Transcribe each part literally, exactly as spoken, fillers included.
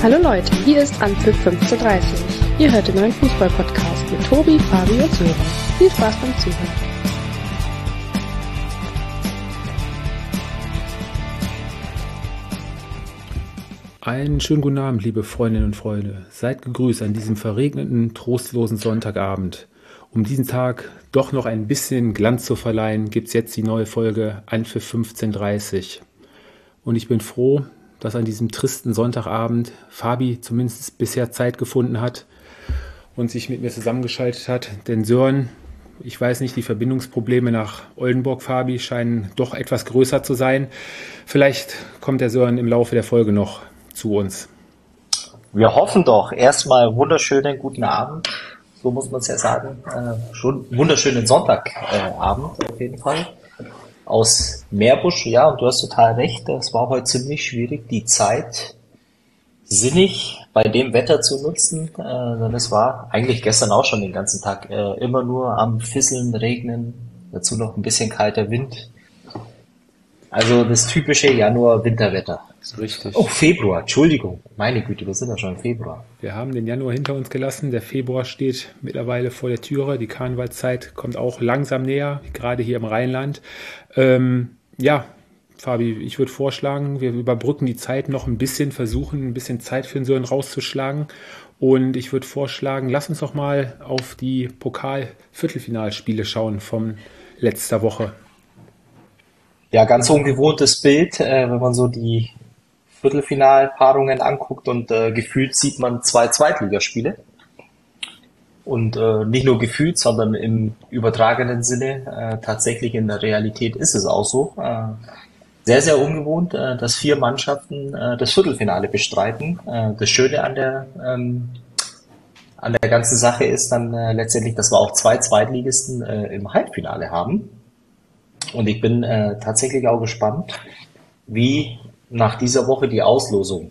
Hallo Leute, hier ist Anpfiff fünfzehn dreißig. Ihr hört den neuen Fußball-Podcast mit Tobi, Fabi und Sören. Viel Spaß beim Zuhören. Einen schönen guten Abend, liebe Freundinnen und Freunde. Seid gegrüßt an diesem verregneten, trostlosen Sonntagabend. Um diesen Tag doch noch ein bisschen Glanz zu verleihen, gibt es jetzt die neue Folge Anpfiff fünfzehn dreißig. Und ich bin froh, dass an diesem tristen Sonntagabend Fabi zumindest bisher Zeit gefunden hat und sich mit mir zusammengeschaltet hat. Denn Sören, ich weiß nicht, die Verbindungsprobleme nach Oldenburg, Fabi, scheinen doch etwas größer zu sein. Vielleicht kommt der Sören im Laufe der Folge noch zu uns. Wir hoffen doch. Erstmal wunderschönen guten Abend. So muss man es ja sagen. Äh, schon wunderschönen Sonntagabend äh, auf jeden Fall. Aus Meerbusch, ja, und du hast total recht, es war heute ziemlich schwierig, die Zeit sinnig bei dem Wetter zu nutzen, äh, denn es war eigentlich gestern auch schon den ganzen Tag äh, immer nur am Fisseln, Regnen, dazu noch ein bisschen kalter Wind. Also das typische Januar-Winterwetter. Richtig. Oh, Februar, Entschuldigung, meine Güte, wir sind ja schon im Februar. Wir haben den Januar hinter uns gelassen, der Februar steht mittlerweile vor der Türe, die Karnevalszeit kommt auch langsam näher, gerade hier im Rheinland. Ähm, ja, Fabi, ich würde vorschlagen, wir überbrücken die Zeit noch ein bisschen, versuchen ein bisschen Zeit für den Sören rauszuschlagen und ich würde vorschlagen, lass uns doch mal auf die Pokal-Viertelfinalspiele schauen von letzter Woche. Ja, ganz ungewohntes Bild, äh, wenn man so die Viertelfinalpaarungen anguckt und äh, gefühlt sieht man zwei Zweitligaspiele. Und äh, nicht nur gefühlt, sondern im übertragenen Sinne, äh, tatsächlich in der Realität ist es auch so. Äh, sehr, sehr ungewohnt, äh, dass vier Mannschaften äh, das Viertelfinale bestreiten. Äh, das Schöne an der ähm, an der ganzen Sache ist dann äh, letztendlich, dass wir auch zwei Zweitligisten äh, im Halbfinale haben. Und ich bin äh, tatsächlich auch gespannt, wie nach dieser Woche die Auslosung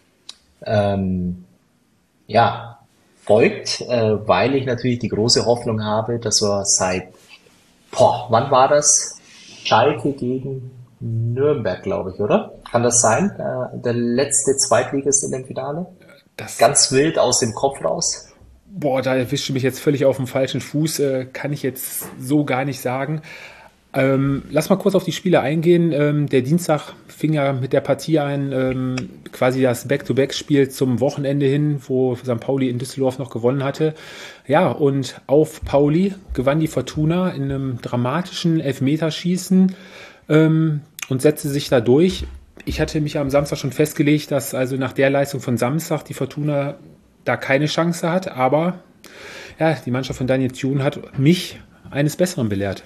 ähm, ja, folgt, äh, weil ich natürlich die große Hoffnung habe, dass wir seit, boah, wann war das? Schalke gegen Nürnberg, glaube ich, oder? Kann das sein? Äh, der letzte Zweitligist in dem Finale? Das Ganz wild aus dem Kopf raus. Boah, da erwischt du mich jetzt völlig auf dem falschen Fuß, äh, kann ich jetzt so gar nicht sagen. Ähm, lass mal kurz auf die Spiele eingehen. Ähm, der Dienstag fing ja mit der Partie ein, ähm, quasi das Back-to-Back-Spiel zum Wochenende hin, wo Sankt Pauli in Düsseldorf noch gewonnen hatte. Ja, und auf Pauli gewann die Fortuna in einem dramatischen Elfmeterschießen ähm, und setzte sich da durch. Ich hatte mich am Samstag schon festgelegt, dass also nach der Leistung von Samstag die Fortuna da keine Chance hat, aber ja, die Mannschaft von Daniel Thune hat mich eines Besseren belehrt.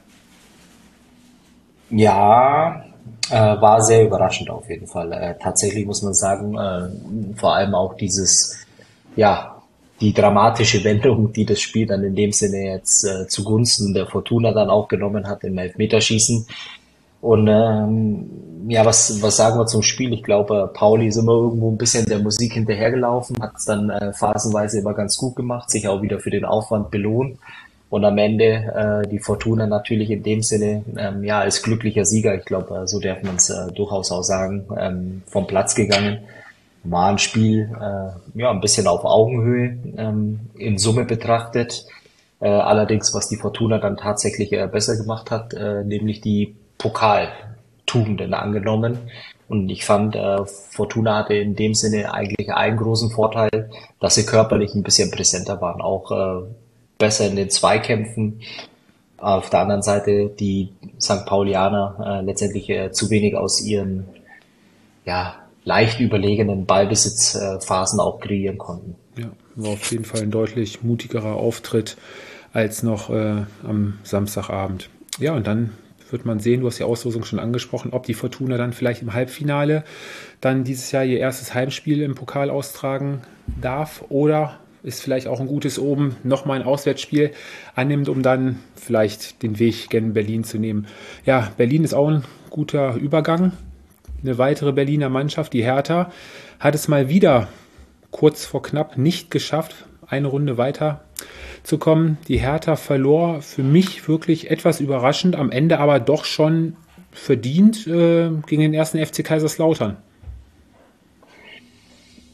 Ja, äh, war sehr überraschend auf jeden Fall. Äh, tatsächlich muss man sagen, äh, vor allem auch dieses, ja, die dramatische Wendung, die das Spiel dann in dem Sinne jetzt äh, zugunsten der Fortuna dann auch genommen hat im Elfmeterschießen. Und ähm, ja, was was sagen wir zum Spiel? Ich glaube, Pauli ist immer irgendwo ein bisschen der Musik hinterhergelaufen, hat es dann äh, phasenweise immer ganz gut gemacht, sich auch wieder für den Aufwand belohnt. Und am Ende äh, die Fortuna natürlich in dem Sinne ähm, ja als glücklicher Sieger, ich glaube, äh, so darf man es äh, durchaus auch sagen, ähm, vom Platz gegangen. War ein Spiel äh, ja ein bisschen auf Augenhöhe ähm, in Summe betrachtet. Äh, allerdings, was die Fortuna dann tatsächlich äh, besser gemacht hat, äh, nämlich die Pokaltugenden angenommen. Und ich fand, äh, Fortuna hatte in dem Sinne eigentlich einen großen Vorteil, dass sie körperlich ein bisschen präsenter waren, auch äh, besser in den Zweikämpfen. Auf der anderen Seite die Sankt Paulianer äh, letztendlich äh, zu wenig aus ihren ja leicht überlegenen Ballbesitzphasen äh, auch kreieren konnten. Ja, war auf jeden Fall ein deutlich mutigerer Auftritt als noch äh, am Samstagabend. Ja, und dann wird man sehen, du hast die Auslosung schon angesprochen, ob die Fortuna dann vielleicht im Halbfinale dann dieses Jahr ihr erstes Heimspiel im Pokal austragen darf oder ist vielleicht auch ein gutes Oben, nochmal ein Auswärtsspiel annimmt, um dann vielleicht den Weg gen Berlin zu nehmen. Ja, Berlin ist auch ein guter Übergang. Eine weitere Berliner Mannschaft, die Hertha, hat es mal wieder kurz vor knapp nicht geschafft, eine Runde weiter zu kommen. Die Hertha verlor für mich wirklich etwas überraschend, am Ende aber doch schon verdient äh, gegen den ersten F C Kaiserslautern.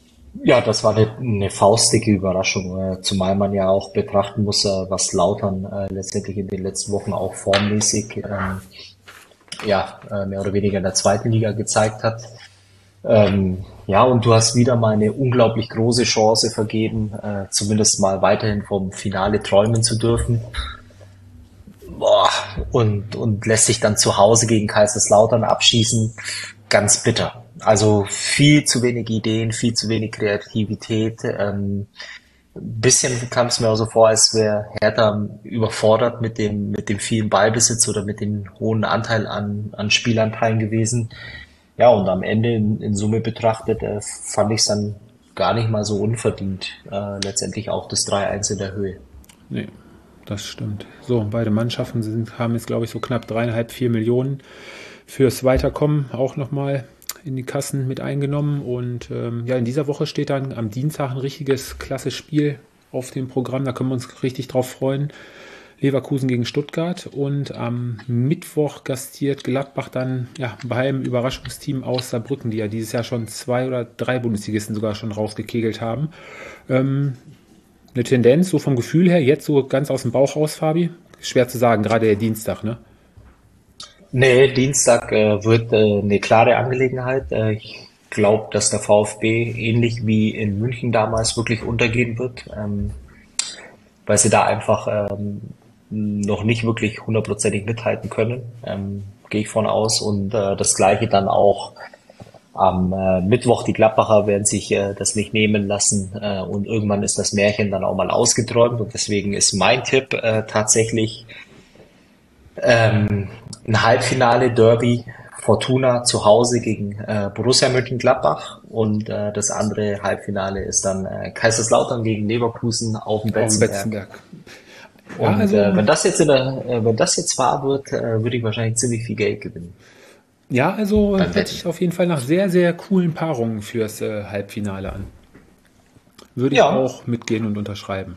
Ja, das war eine, eine faustige Überraschung, äh, zumal man ja auch betrachten muss, äh, was Lautern äh, letztendlich in den letzten Wochen auch formmäßig ähm, ja, äh, mehr oder weniger in der zweiten Liga gezeigt hat. Ähm, ja, und du hast wieder mal eine unglaublich große Chance vergeben, äh, zumindest mal weiterhin vom Finale träumen zu dürfen. Boah, und, und lässt sich dann zu Hause gegen Kaiserslautern abschießen. Ganz bitter. Also viel zu wenig Ideen, viel zu wenig Kreativität. Ähm, ein bisschen kam es mir auch so vor, als wäre Hertha überfordert mit dem, mit dem vielen Ballbesitz oder mit dem hohen Anteil an, an Spielanteilen gewesen. Ja, und am Ende in, in Summe betrachtet äh, fand ich es dann gar nicht mal so unverdient. Äh, letztendlich auch das drei eins in der Höhe. Nee, das stimmt. So, beide Mannschaften sind, haben jetzt, glaube ich, so knapp dreieinhalb, vier Millionen fürs Weiterkommen auch nochmal in die Kassen mit eingenommen. Und ähm, ja, in dieser Woche steht dann am Dienstag ein richtiges klasse Spiel auf dem Programm. Da können wir uns richtig drauf freuen. Leverkusen gegen Stuttgart, und am Mittwoch gastiert Gladbach dann ja beim Überraschungsteam aus Saarbrücken, die ja dieses Jahr schon zwei oder drei Bundesligisten sogar schon rausgekegelt haben. Ähm, eine Tendenz, so vom Gefühl her, jetzt so ganz aus dem Bauch raus, Fabi? Schwer zu sagen, gerade der Dienstag, ne? Nee, Dienstag äh, wird äh, eine klare Angelegenheit. Äh, ich glaube, dass der VfB ähnlich wie in München damals wirklich untergehen wird, ähm, weil sie da einfach ähm, noch nicht wirklich hundertprozentig mithalten können, ähm, gehe ich von aus. Und äh, das Gleiche dann auch am äh, Mittwoch. Die Gladbacher werden sich äh, das nicht nehmen lassen, äh, und irgendwann ist das Märchen dann auch mal ausgeträumt. Und deswegen ist mein Tipp äh, tatsächlich ähm, ein Halbfinale-Derby, Fortuna zu Hause gegen äh, Borussia Mönchengladbach, und äh, das andere Halbfinale ist dann äh, Kaiserslautern gegen Leverkusen auf dem Betzenberg. Betzenberg. Und Ja, also, äh, wenn das jetzt in der, äh, wenn das jetzt wahr wird, äh, würde ich wahrscheinlich ziemlich viel Geld gewinnen. ja, also Beim hört Wetten. sich auf jeden Fall nach sehr, sehr coolen Paarungen fürs äh, Halbfinale an. Würde ich Ja. auch mitgehen und unterschreiben.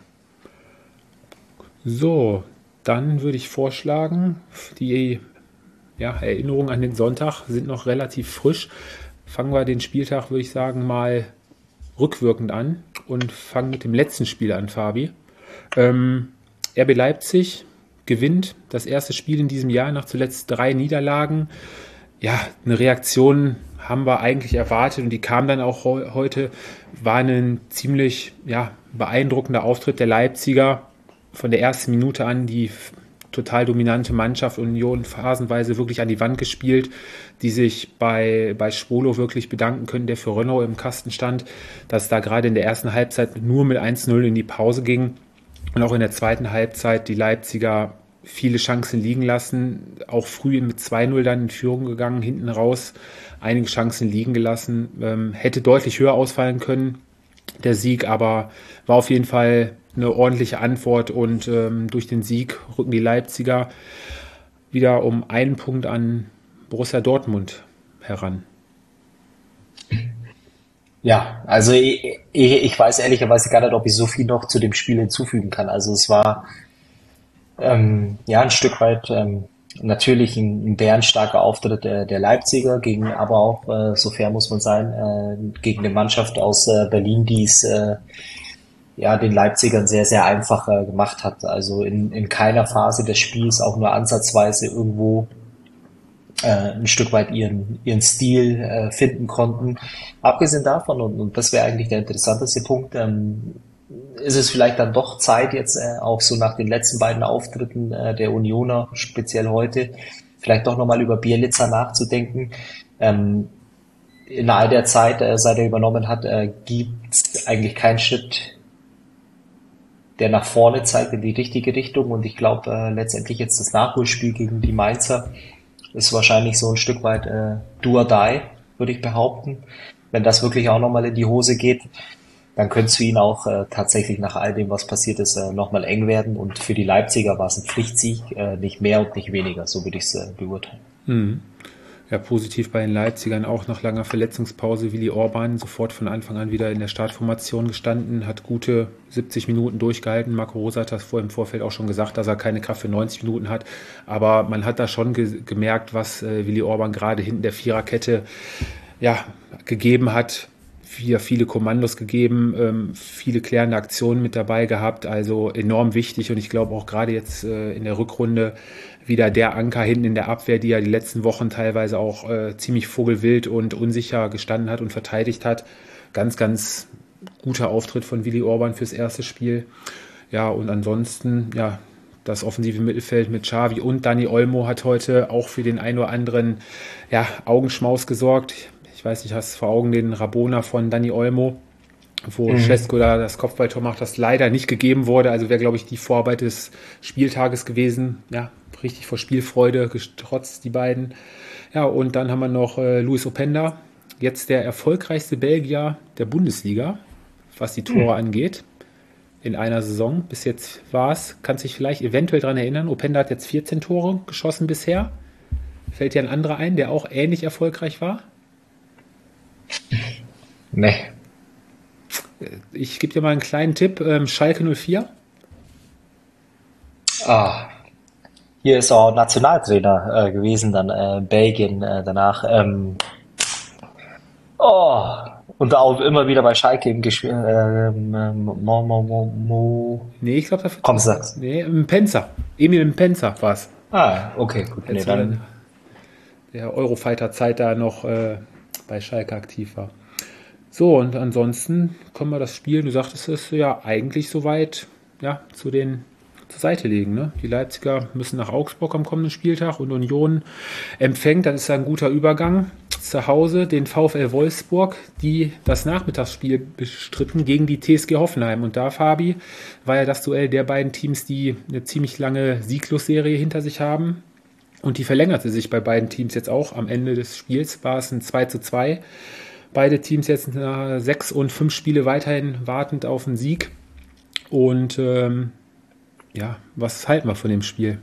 So, dann würde ich vorschlagen, die ja, Erinnerungen an den Sonntag sind noch relativ frisch. Fangen wir den Spieltag, würde ich sagen, mal rückwirkend an und fangen mit dem letzten Spiel an, Fabi. Ähm, R B Leipzig gewinnt das erste Spiel in diesem Jahr nach zuletzt drei Niederlagen. Ja, eine Reaktion haben wir eigentlich erwartet, und die kam dann auch heu- heute. War ein ziemlich ja, beeindruckender Auftritt der Leipziger. Von der ersten Minute an die f- total dominante Mannschaft, Union phasenweise wirklich an die Wand gespielt, die sich bei, bei Schwolo wirklich bedanken können, der für Renault im Kasten stand, dass da gerade in der ersten Halbzeit nur mit eins zu null in die Pause ging. Und auch in der zweiten Halbzeit die Leipziger viele Chancen liegen lassen, auch früh mit zwei null dann in Führung gegangen, hinten raus einige Chancen liegen gelassen, ähm, hätte deutlich höher ausfallen können, der Sieg, aber war auf jeden Fall eine ordentliche Antwort, und ähm, durch den Sieg rücken die Leipziger wieder um einen Punkt an Borussia Dortmund heran. Ja, also ich, ich, ich weiß ehrlicherweise gar nicht, ob ich so viel noch zu dem Spiel hinzufügen kann. Also es war ähm, ja ein Stück weit ähm, natürlich ein, ein bärenstarker Auftritt der, der Leipziger, gegen aber auch, äh, so fair muss man sein, äh, gegen eine Mannschaft aus äh, Berlin, die es äh, ja den Leipzigern sehr, sehr einfach äh, gemacht hat. Also in, in keiner Phase des Spiels auch nur ansatzweise irgendwo äh, ein Stück weit ihren, ihren Stil äh, finden konnten. Abgesehen davon, und, und das wäre eigentlich der interessanteste Punkt, ähm, ist es vielleicht dann doch Zeit jetzt äh, auch so nach den letzten beiden Auftritten äh, der Unioner, speziell heute, vielleicht doch nochmal über Bielica nachzudenken. Ähm, in all der Zeit, äh, seit er übernommen hat, äh, gibt es eigentlich keinen Schritt, der nach vorne zeigt in die richtige Richtung, und ich glaube äh, letztendlich jetzt das Nachholspiel gegen die Mainzer ist wahrscheinlich so ein Stück weit äh, do or die, würde ich behaupten. Wenn das wirklich auch nochmal in die Hose geht, dann könnte es für ihn auch äh, tatsächlich nach all dem, was passiert ist, äh, nochmal eng werden. Und für die Leipziger war es ein Pflichtsieg, äh, nicht mehr und nicht weniger, so würde ich es äh, beurteilen. Mhm. Ja, positiv bei den Leipzigern auch nach langer Verletzungspause Willi Orban sofort von Anfang an wieder in der Startformation gestanden, hat gute siebzig Minuten durchgehalten. Marco Rose hat das vor im Vorfeld auch schon gesagt, dass er keine Kraft für neunzig Minuten hat. Aber man hat da schon ge- gemerkt, was äh, Willi Orban gerade hinten der Viererkette ja, gegeben hat. wieder viele Kommandos gegeben, ähm, viele klärende Aktionen mit dabei gehabt, also enorm wichtig und ich glaube auch gerade jetzt äh, in der Rückrunde wieder der Anker hinten in der Abwehr, die ja die letzten Wochen teilweise auch äh, ziemlich vogelwild und unsicher gestanden hat und verteidigt hat. Ganz, ganz guter Auftritt von Willi Orban fürs erste Spiel. Ja, und ansonsten, ja, das offensive Mittelfeld mit Xavi und Dani Olmo hat heute auch für den ein oder anderen ja, Augenschmaus gesorgt. Ich weiß nicht, hast du vor Augen den Rabona von Dani Olmo, wo mhm. Šeško da das Kopfballtor macht, das leider nicht gegeben wurde. Also wäre, glaube ich, die Vorarbeit des Spieltages gewesen. Ja, richtig vor Spielfreude getrotzt, die beiden. Ja, und dann haben wir noch äh, Luis Openda, jetzt der erfolgreichste Belgier der Bundesliga, was die Tore mhm. angeht. In einer Saison. Bis jetzt war es, kannst dich vielleicht eventuell daran erinnern, Openda hat jetzt vierzehn Tore geschossen bisher. Fällt dir ein anderer ein, der auch ähnlich erfolgreich war? Nee. Ich gebe dir mal einen kleinen Tipp. Ähm, Schalke null vier. Ah, hier ist auch Nationaltrainer äh, gewesen, dann äh, Belgien äh, danach. Ähm, oh, und auch immer wieder bei Schalke im Gespiel. Äh, mo, mo, mo, mo. Nee, ich glaube, dafür. Komm, sag's. Nee, im Penzer. Emil im Penzer war es. Ah, okay, gut. Nee, dann. Der Eurofighter-Zeit da noch äh, bei Schalke aktiv war. So, und ansonsten kommen wir das Spiel, du sagtest es ja eigentlich soweit, ja, zu den zur Seite legen. Ne? Die Leipziger müssen nach Augsburg am kommenden Spieltag und Union empfängt, das ist ein guter Übergang, zu Hause den VfL Wolfsburg, die das Nachmittagsspiel bestritten gegen die T S G Hoffenheim. Und da, Fabi, war ja das Duell der beiden Teams, die eine ziemlich lange Sieglosserie hinter sich haben. Und die verlängerte sich bei beiden Teams jetzt auch. Am Ende des Spiels war es ein zwei zu zwei. Beide Teams jetzt nach sechs und fünf Spiele weiterhin wartend auf einen Sieg. Und ähm, ja, was halten wir von dem Spiel?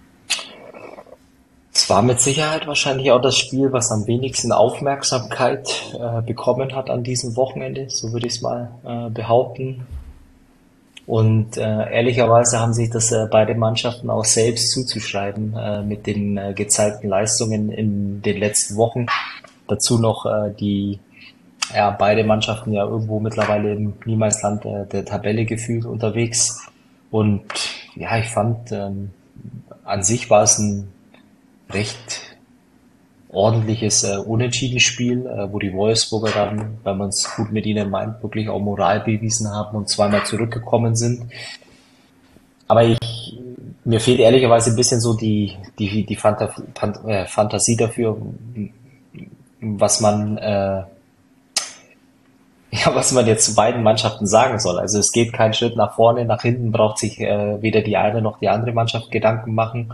Es war mit Sicherheit wahrscheinlich auch das Spiel, was am wenigsten Aufmerksamkeit äh, bekommen hat an diesem Wochenende, so würde ich es mal äh, behaupten. Und äh, ehrlicherweise haben sich das äh, beide Mannschaften auch selbst zuzuschreiben äh, mit den äh, gezeigten Leistungen in den letzten Wochen. Dazu noch äh, die, ja, beide Mannschaften ja irgendwo mittlerweile im Niemalsland äh, der Tabelle gefühlt unterwegs. Und ja, ich fand, ähm, an sich war es ein recht ordentliches äh, Unentschieden-Spiel, äh, wo die Wolfsburger dann, wenn man es gut mit ihnen meint, wirklich auch Moral bewiesen haben und zweimal zurückgekommen sind. Aber ich, mir fehlt ehrlicherweise ein bisschen so die die die Fanta, Fant, äh, Fantasie dafür, was man äh, ja was man jetzt zu beiden Mannschaften sagen soll. Also es geht kein Schritt nach vorne, nach hinten braucht sich äh, weder die eine noch die andere Mannschaft Gedanken machen.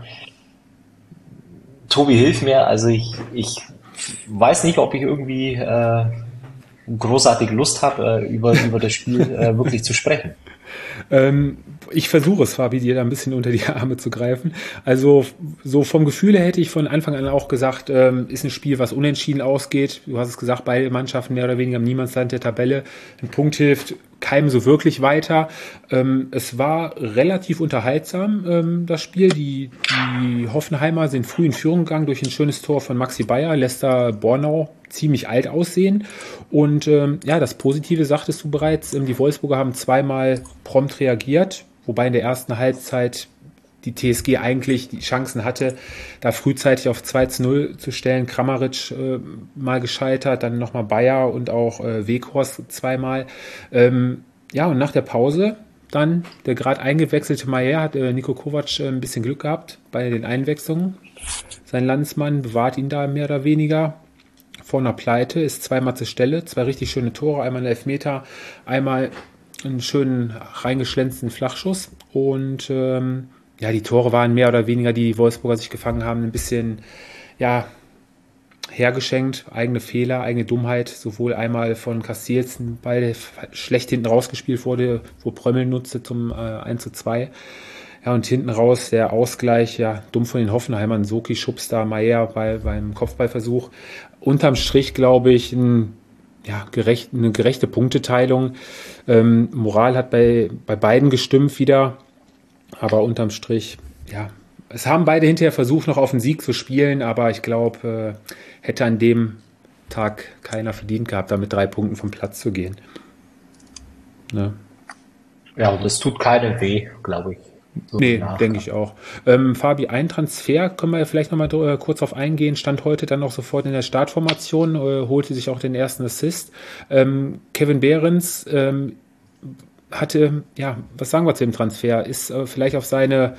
Tobi, hilf mir, also ich, ich weiß nicht, ob ich irgendwie äh, großartig Lust habe, äh, über, über das Spiel äh, wirklich zu sprechen. Ähm, ich versuche es, Fabi, dir da ein bisschen unter die Arme zu greifen. Also so vom Gefühl her hätte ich von Anfang an auch gesagt, ähm, ist ein Spiel, was unentschieden ausgeht. Du hast es gesagt, beide Mannschaften mehr oder weniger im Niemandsland der Tabelle. Ein Punkt hilft keinem so wirklich weiter. Ähm, es war relativ unterhaltsam, ähm, das Spiel. Die, die Hoffenheimer sind früh in Führung gegangen durch ein schönes Tor von Maxi Bayer, lässt da Bornau ziemlich alt aussehen. Und ähm, ja, das Positive sagtest du bereits, ähm, die Wolfsburger haben zweimal prompt reagiert, wobei in der ersten Halbzeit die T S G eigentlich die Chancen hatte, da frühzeitig auf zwei zu null zu stellen. Kramaric äh, mal gescheitert, dann nochmal Bayer und auch äh, Weghorst zweimal. Ähm, ja, und nach der Pause dann der gerade eingewechselte Maier hat äh, Niko Kovac äh, ein bisschen Glück gehabt bei den Einwechslungen. Sein Landsmann bewahrt ihn da mehr oder weniger vor einer Pleite, ist zweimal zur Stelle, zwei richtig schöne Tore, einmal einen Elfmeter, einmal einen schönen reingeschlänzten Flachschuss und ähm, ja, die Tore waren mehr oder weniger, die die Wolfsburger sich gefangen haben, ein bisschen, ja, hergeschenkt, eigene Fehler, eigene Dummheit, sowohl einmal von Castells, beide schlecht hinten rausgespielt wurde, wo Prömmel nutzte zum äh, eins zu zwei. Ja, und hinten raus der Ausgleich, ja, dumm von den Hoffenheimern, Soki schubst da Maier bei, beim Kopfballversuch. Unterm Strich, glaube ich, ein, ja, gerecht, eine gerechte Punkteteilung. Ähm, Moral hat bei, bei beiden gestimmt wieder. Aber unterm Strich, ja, es haben beide hinterher versucht, noch auf den Sieg zu spielen, aber ich glaube, äh, hätte an dem Tag keiner verdient gehabt, da mit drei Punkten vom Platz zu gehen. Ne? Ja, und das tut keinem weh, glaube ich. So Nee, denke ich auch. Ähm, Fabi, ein Transfer, können wir ja vielleicht nochmal äh, kurz drauf eingehen, stand heute dann auch sofort in der Startformation, äh, holte sich auch den ersten Assist. Ähm, Kevin Behrens ähm, hatte, ja, was sagen wir zu dem Transfer? Ist äh, vielleicht auf seine,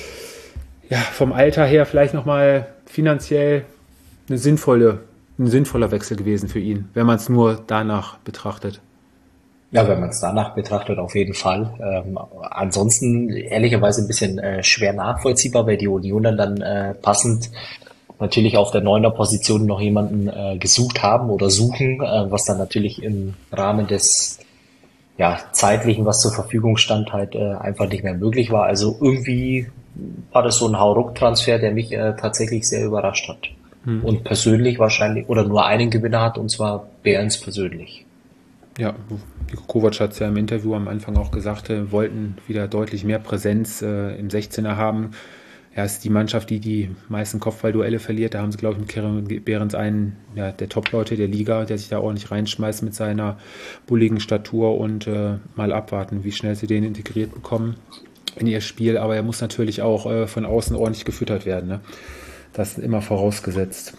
ja, vom Alter her vielleicht nochmal finanziell eine sinnvolle, ein sinnvoller Wechsel gewesen für ihn, wenn man es nur danach betrachtet. Ja, wenn man es danach betrachtet, auf jeden Fall. Ähm, ansonsten ehrlicherweise ein bisschen äh, schwer nachvollziehbar, weil die Unioner dann äh, passend natürlich auf der Neuner-Position noch jemanden äh, gesucht haben oder suchen, äh, was dann natürlich im Rahmen des ja, zeitlichen, was zur Verfügung stand, halt äh, einfach nicht mehr möglich war. Also irgendwie war das so ein Hauruck-Transfer, der mich äh, tatsächlich sehr überrascht hat. Hm. Und persönlich wahrscheinlich, oder nur einen Gewinner hat, und zwar Behrens persönlich. Ja, Kovac hat es ja im Interview am Anfang auch gesagt, äh, wollten wieder deutlich mehr Präsenz äh, im sechzehner haben. Ja, ist die Mannschaft, die die meisten Kopfballduelle verliert. Da haben sie, glaube ich, mit Kevin Behrens einen ja, der Top-Leute der Liga, der sich da ordentlich reinschmeißt mit seiner bulligen Statur und äh, mal abwarten, wie schnell sie den integriert bekommen in ihr Spiel. Aber er muss natürlich auch äh, von außen ordentlich gefüttert werden. Ne? Das ist immer vorausgesetzt.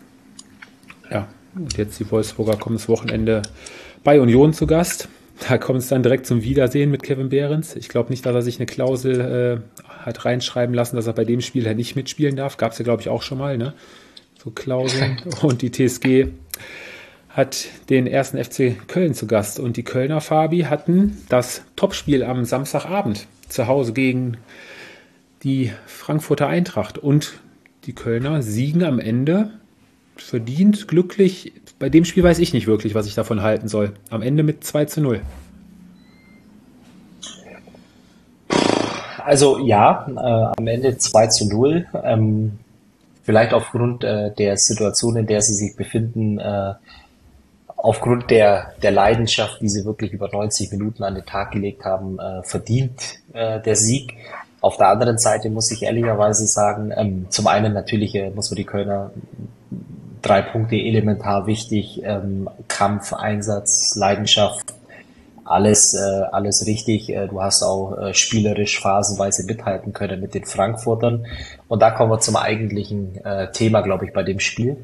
Ja, und jetzt die Wolfsburger kommen das Wochenende bei Union zu Gast. Da kommt es dann direkt zum Wiedersehen mit Kevin Behrens. Ich glaube nicht, dass er sich eine Klausel äh, hat reinschreiben lassen, dass er bei dem Spiel halt nicht mitspielen darf. Gab es ja, glaube ich, auch schon mal, ne? So Klauseln. Und die T S G hat den ersten F C Köln zu Gast. Und die Kölner, Fabi, hatten das Topspiel am Samstagabend zu Hause gegen die Frankfurter Eintracht. Und die Kölner siegen am Ende verdient, glücklich. Bei dem Spiel weiß ich nicht wirklich, was ich davon halten soll. Am Ende mit zwei zu null. Also ja, äh, am Ende zwei zu null. Ähm, vielleicht aufgrund äh, der Situation, in der sie sich befinden, äh, aufgrund der, der Leidenschaft, die sie wirklich über neunzig Minuten an den Tag gelegt haben, äh, verdient äh, der Sieg. Auf der anderen Seite muss ich ehrlicherweise sagen, ähm, zum einen natürlich äh, muss man die Kölner drei Punkte elementar wichtig, ähm, Kampf, Einsatz, Leidenschaft, alles, äh, alles richtig. Äh, du hast auch äh, spielerisch phasenweise mithalten können mit den Frankfurtern. Und da kommen wir zum eigentlichen äh, Thema, glaube ich, bei dem Spiel.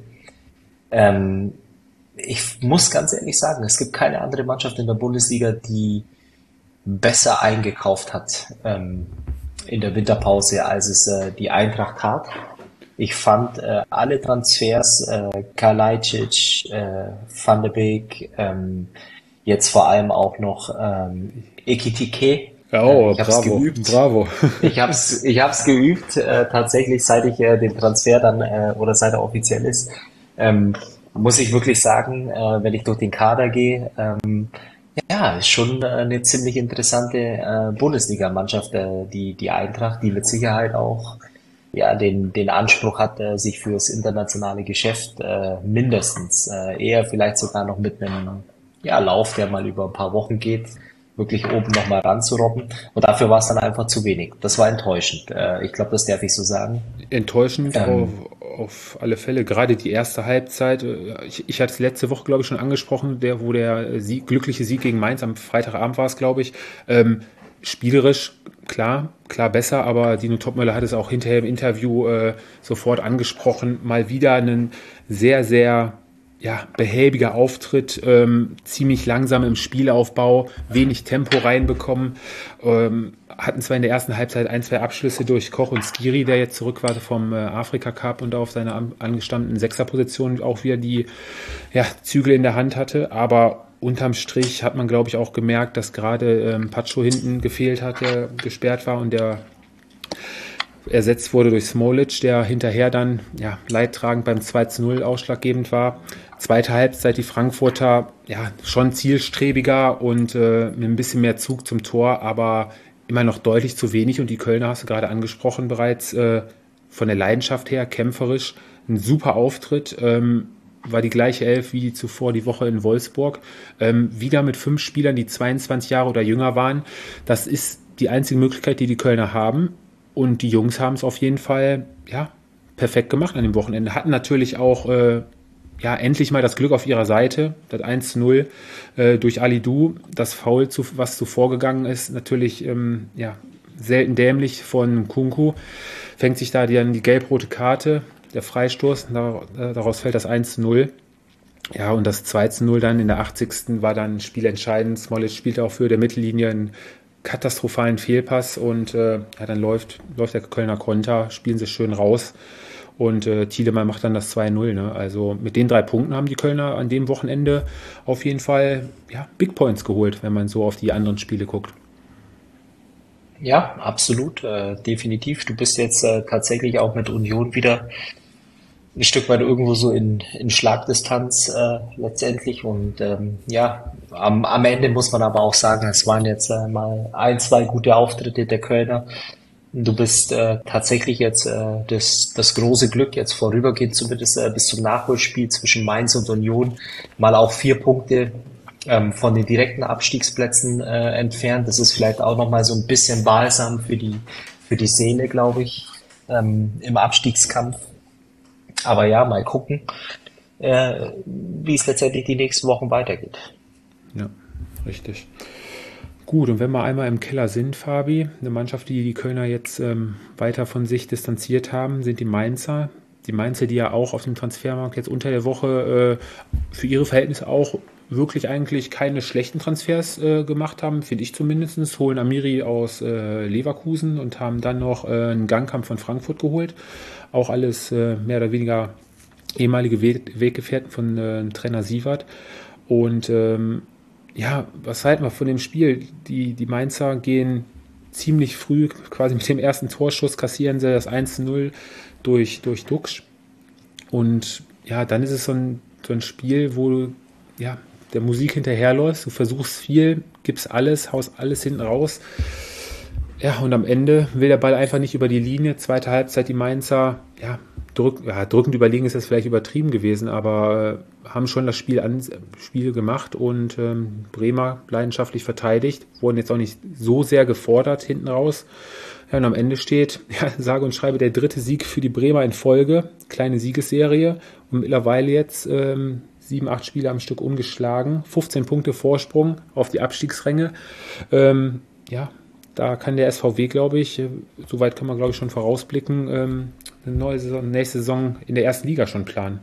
Ähm, ich muss ganz ehrlich sagen, es gibt keine andere Mannschaft in der Bundesliga, die besser eingekauft hat ähm, in der Winterpause, als es äh, die Eintracht tat. Ich fand äh, alle Transfers, äh, Kalajdzic, äh, Van de Beek, ähm, jetzt vor allem auch noch ähm, Ekitike. Oh, äh, ich hab's bravo, geübt. bravo. Ich hab's, ich hab's geübt, äh, tatsächlich, seit ich äh, den Transfer dann, äh, oder seit er offiziell ist, ähm, muss ich wirklich sagen, äh, wenn ich durch den Kader gehe, ähm, ja, ist schon äh, eine ziemlich interessante äh, Bundesliga-Mannschaft, äh, die, die Eintracht, die mit Sicherheit auch ja, den, den Anspruch hat, äh, sich fürs internationale Geschäft äh, mindestens, äh, eher vielleicht sogar noch mit einem ja, Lauf, der mal über ein paar Wochen geht, wirklich oben nochmal ranzurobben. Und dafür war es dann einfach zu wenig. Das war enttäuschend. Äh, ich glaube, das darf ich so sagen. Enttäuschend Ähm, auf, auf alle Fälle. Gerade die erste Halbzeit. Ich, ich hatte es letzte Woche, glaube ich, schon angesprochen, der, wo der Sieg, glückliche Sieg gegen Mainz am Freitagabend war es, glaube ich. Ähm, spielerisch, klar, klar besser, aber Dino Topmöller hat es auch hinterher im Interview äh, sofort angesprochen. Mal wieder einen sehr, sehr ja, behäbiger Auftritt, ähm, ziemlich langsam im Spielaufbau, wenig Tempo reinbekommen. Ähm, hatten zwar in der ersten Halbzeit ein, zwei Abschlüsse durch Koch und Skiri, der jetzt zurück war vom äh, Afrika Cup und auf seiner an, angestammten Sechserposition auch wieder die ja, Zügel in der Hand hatte, aber unterm Strich hat man, glaube ich, auch gemerkt, dass gerade ähm, Pacho hinten gefehlt hat, der gesperrt war und der ersetzt wurde durch Smolic, der hinterher dann ja, leidtragend beim zwei zu null ausschlaggebend war. Zweite Halbzeit die Frankfurter ja schon zielstrebiger und äh, mit ein bisschen mehr Zug zum Tor, aber immer noch deutlich zu wenig. Und die Kölner hast du gerade angesprochen bereits, äh, von der Leidenschaft her, kämpferisch, ein super Auftritt. Ähm, war die gleiche Elf wie zuvor die Woche in Wolfsburg. Ähm, wieder mit fünf Spielern, die zweiundzwanzig Jahre oder jünger waren. Das ist die einzige Möglichkeit, die die Kölner haben. Und die Jungs haben es auf jeden Fall ja perfekt gemacht an dem Wochenende. Hatten natürlich auch äh, ja, endlich mal das Glück auf ihrer Seite. Das eins zu null äh, durch Alidou, das Foul, zu, was zuvor gegangen ist, natürlich ähm, ja, selten dämlich von Kunku. Fängt sich da dann die gelb-rote Karte, der Freistoß, da, äh, daraus fällt das eins zu null. Ja, und das zwei zu null dann in der achtzigsten war dann spielentscheidend. Smollett spielte auch für der Mittellinie einen katastrophalen Fehlpass und äh, ja, dann läuft, läuft der Kölner Konter, spielen sie schön raus und äh, Thielemann macht dann das zwei null. Ne? Also mit den drei Punkten haben die Kölner an dem Wochenende auf jeden Fall ja, Big Points geholt, wenn man so auf die anderen Spiele guckt. Ja, absolut, äh, definitiv. Du bist jetzt äh, tatsächlich auch mit Union wieder ein Stück weit irgendwo so in, in Schlagdistanz äh, letztendlich. Und ähm, ja, am, am Ende muss man aber auch sagen, es waren jetzt äh, mal ein, zwei gute Auftritte der Kölner. Du bist äh, tatsächlich jetzt äh, das, das große Glück, jetzt vorübergehend zumindest äh, bis zum Nachholspiel zwischen Mainz und Union, mal auch vier Punkte ähm, von den direkten Abstiegsplätzen äh, entfernt. Das ist vielleicht auch nochmal so ein bisschen balsam für die, für die Seele, glaube ich, ähm, im Abstiegskampf. Aber ja, mal gucken, äh, wie es letztendlich die nächsten Wochen weitergeht. Ja, richtig. Gut, und wenn wir einmal im Keller sind, Fabi, eine Mannschaft, die die Kölner jetzt ähm, weiter von sich distanziert haben, sind die Mainzer. Die Mainzer, die ja auch auf dem Transfermarkt jetzt unter der Woche äh, für ihre Verhältnisse auch wirklich eigentlich keine schlechten Transfers äh, gemacht haben, finde ich zumindest. Holen Amiri aus äh, Leverkusen und haben dann noch äh, einen Gangkamp von Frankfurt geholt. Auch alles äh, mehr oder weniger ehemalige Weg- Weggefährten von äh, Trainer Sievert. Und ähm, ja, was halten wir von dem Spiel? Die, die Mainzer gehen ziemlich früh, quasi mit dem ersten Torschuss, kassieren sie das eins zu null durch, durch Dux. Und ja, dann ist es so ein, so ein Spiel, wo du ja, der Musik hinterherläufst, du versuchst viel, gibst alles, haust alles hinten raus. Ja, und am Ende will der Ball einfach nicht über die Linie. Zweite Halbzeit, die Mainzer, ja, drück, ja drückend überlegen ist das vielleicht übertrieben gewesen, aber äh, haben schon das Spiel, an, Spiel gemacht und ähm, Bremer leidenschaftlich verteidigt, wurden jetzt auch nicht so sehr gefordert hinten raus. Ja, und am Ende steht, ja, sage und schreibe, der dritte Sieg für die Bremer in Folge, kleine Siegesserie und mittlerweile jetzt ähm, sieben, acht Spiele am Stück ungeschlagen, fünfzehn Punkte Vorsprung auf die Abstiegsränge. Ähm, ja, da kann der S V W, glaube ich, soweit kann man, glaube ich, schon vorausblicken, ähm, eine neue Saison, nächste Saison in der ersten Liga schon planen.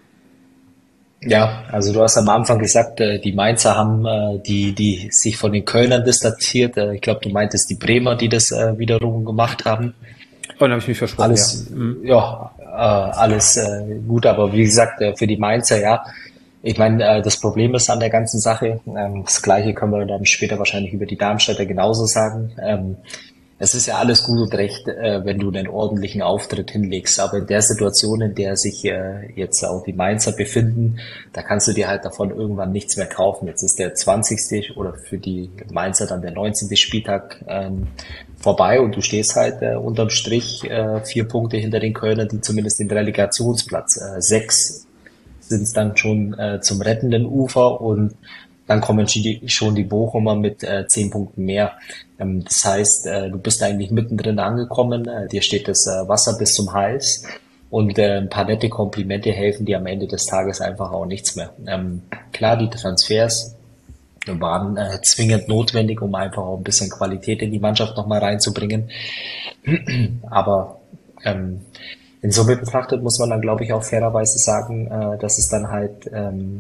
Ja, also du hast am Anfang gesagt, äh, die Mainzer haben äh, die, die sich von den Kölnern distanziert. Äh, ich glaube, du meintest die Bremer, die das äh, wiederum gemacht haben. Oh, dann habe ich mich versprochen. Alles, ja, mhm. ja äh, alles äh, gut, aber wie gesagt, äh, für die Mainzer, ja. Ich meine, äh, das Problem ist an der ganzen Sache, ähm, das Gleiche können wir dann später wahrscheinlich über die Darmstädter genauso sagen. Ähm, es ist ja alles gut und recht, äh, wenn du einen ordentlichen Auftritt hinlegst, aber in der Situation, in der sich äh, jetzt auch die Mainzer befinden, da kannst du dir halt davon irgendwann nichts mehr kaufen. Jetzt ist der zwanzigste oder für die Mainzer dann der neunzehnte Spieltag ähm, vorbei und du stehst halt äh, unterm Strich äh, vier Punkte hinter den Kölnern, die zumindest den Relegationsplatz äh, sechs sind es dann schon äh, zum rettenden Ufer und dann kommen die, schon die Bochumer mit äh, zehn Punkten mehr. Ähm, das heißt, äh, du bist eigentlich mittendrin angekommen, äh, dir steht das äh, Wasser bis zum Hals und äh, ein paar nette Komplimente helfen dir am Ende des Tages einfach auch nichts mehr. Ähm, klar, die Transfers waren äh, zwingend notwendig, um einfach auch ein bisschen Qualität in die Mannschaft nochmal reinzubringen. Aber ähm, in Summe betrachtet muss man dann, glaube ich, auch fairerweise sagen, äh, dass es dann halt ähm,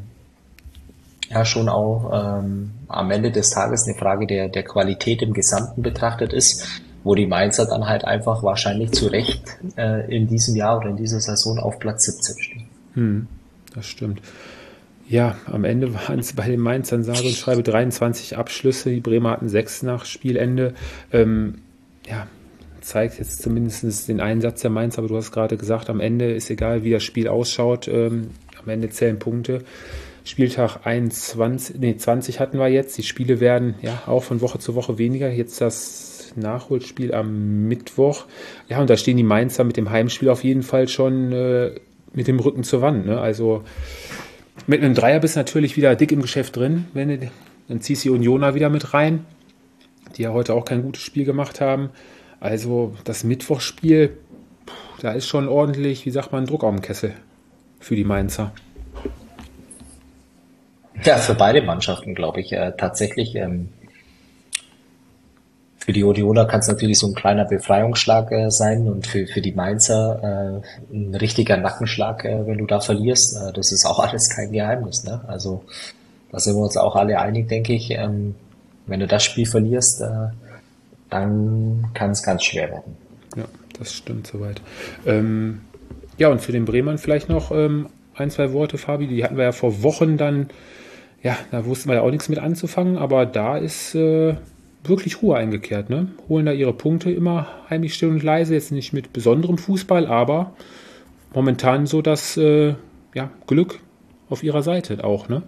ja schon auch ähm, am Ende des Tages eine Frage der, der Qualität im Gesamten betrachtet ist, wo die Mainzer dann halt einfach wahrscheinlich zu Recht äh, in diesem Jahr oder in dieser Saison auf Platz siebzehn stehen. Hm, das stimmt. Ja, am Ende waren es bei den Mainzern sage und schreibe dreiundzwanzig Abschlüsse, die Bremer hatten sechs nach Spielende. Ähm, ja, zeigt jetzt zumindest den Einsatz der Mainz, aber du hast gerade gesagt, am Ende ist egal, wie das Spiel ausschaut, ähm, am Ende zählen Punkte. Spieltag einundzwanzig, nee, zwanzig hatten wir jetzt, die Spiele werden ja auch von Woche zu Woche weniger, jetzt das Nachholspiel am Mittwoch, ja, und da stehen die Mainzer mit dem Heimspiel auf jeden Fall schon äh, mit dem Rücken zur Wand, ne? Also mit einem Dreier bist du natürlich wieder dick im Geschäft drin, wenn du, dann ziehst du die Unioner wieder mit rein, die ja heute auch kein gutes Spiel gemacht haben. Also das Mittwochspiel, da ist schon ordentlich, wie sagt man, Druck auf dem Kessel für die Mainzer. Ja, für beide Mannschaften, glaube ich, äh, tatsächlich. Ähm, für die Unioner kann es natürlich so ein kleiner Befreiungsschlag äh, sein und für, für die Mainzer äh, ein richtiger Nackenschlag, äh, wenn du da verlierst. Äh, das ist auch alles kein Geheimnis, ne? Also da sind wir uns auch alle einig, denke ich. Ähm, wenn du das Spiel verlierst, äh, dann kann es ganz schwer werden. Ja, das stimmt soweit. Ähm, ja, und für den Bremern vielleicht noch ähm, ein, zwei Worte, Fabi. Die hatten wir ja vor Wochen dann, ja, da wussten wir ja auch nichts mit anzufangen, aber da ist äh, wirklich Ruhe eingekehrt, ne? Holen da ihre Punkte immer heimlich still und leise, jetzt nicht mit besonderem Fußball, aber momentan so das äh, ja, Glück auf ihrer Seite auch, ne?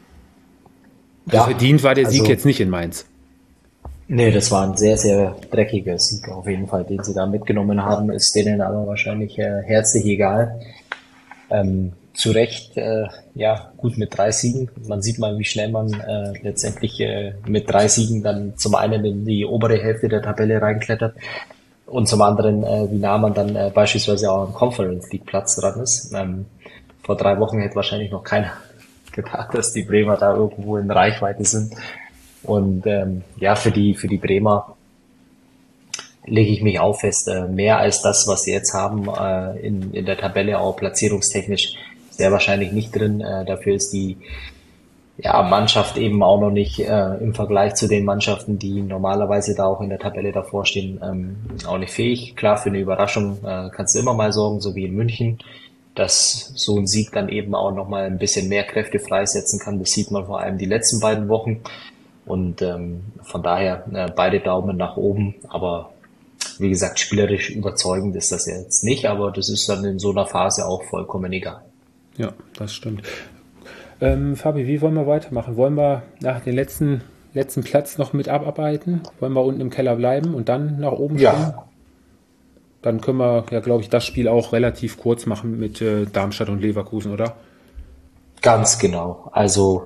Also Ja, verdient war der Sieg also jetzt nicht in Mainz. nee, das war ein sehr, sehr dreckiger Sieg auf jeden Fall, den sie da mitgenommen haben, ist denen aber wahrscheinlich äh, herzlich egal. Ähm, zu Recht, äh, ja, gut mit drei Siegen. Man sieht mal, wie schnell man äh, letztendlich äh, mit drei Siegen dann zum einen in die obere Hälfte der Tabelle reinklettert und zum anderen, äh, wie nah man dann äh, beispielsweise auch am Conference League Platz dran ist. Ähm, vor drei Wochen hätte wahrscheinlich noch keiner gedacht, dass die Bremer da irgendwo in Reichweite sind. Und ähm, ja, für die für die Bremer lege ich mich auch fest, äh, mehr als das, was sie jetzt haben, äh, in, in der Tabelle auch platzierungstechnisch sehr wahrscheinlich nicht drin. Äh, dafür ist die ja, Mannschaft eben auch noch nicht äh, im Vergleich zu den Mannschaften, die normalerweise da auch in der Tabelle davor stehen, ähm, auch nicht fähig. Klar, für eine Überraschung äh, kannst du immer mal sorgen, so wie in München, dass so ein Sieg dann eben auch nochmal ein bisschen mehr Kräfte freisetzen kann. Das sieht man vor allem die letzten beiden Wochen. Und ähm, von daher äh, beide Daumen nach oben, aber wie gesagt, spielerisch überzeugend ist das jetzt nicht, aber das ist dann in so einer Phase auch vollkommen egal. Ja, das stimmt. Ähm, Fabi, wie wollen wir weitermachen? Wollen wir nach den letzten, letzten Platz noch mit abarbeiten? Wollen wir unten im Keller bleiben und dann nach oben Ja. springen? Dann können wir, ja, glaube ich, das Spiel auch relativ kurz machen mit äh, Darmstadt und Leverkusen, oder? Ganz genau. Also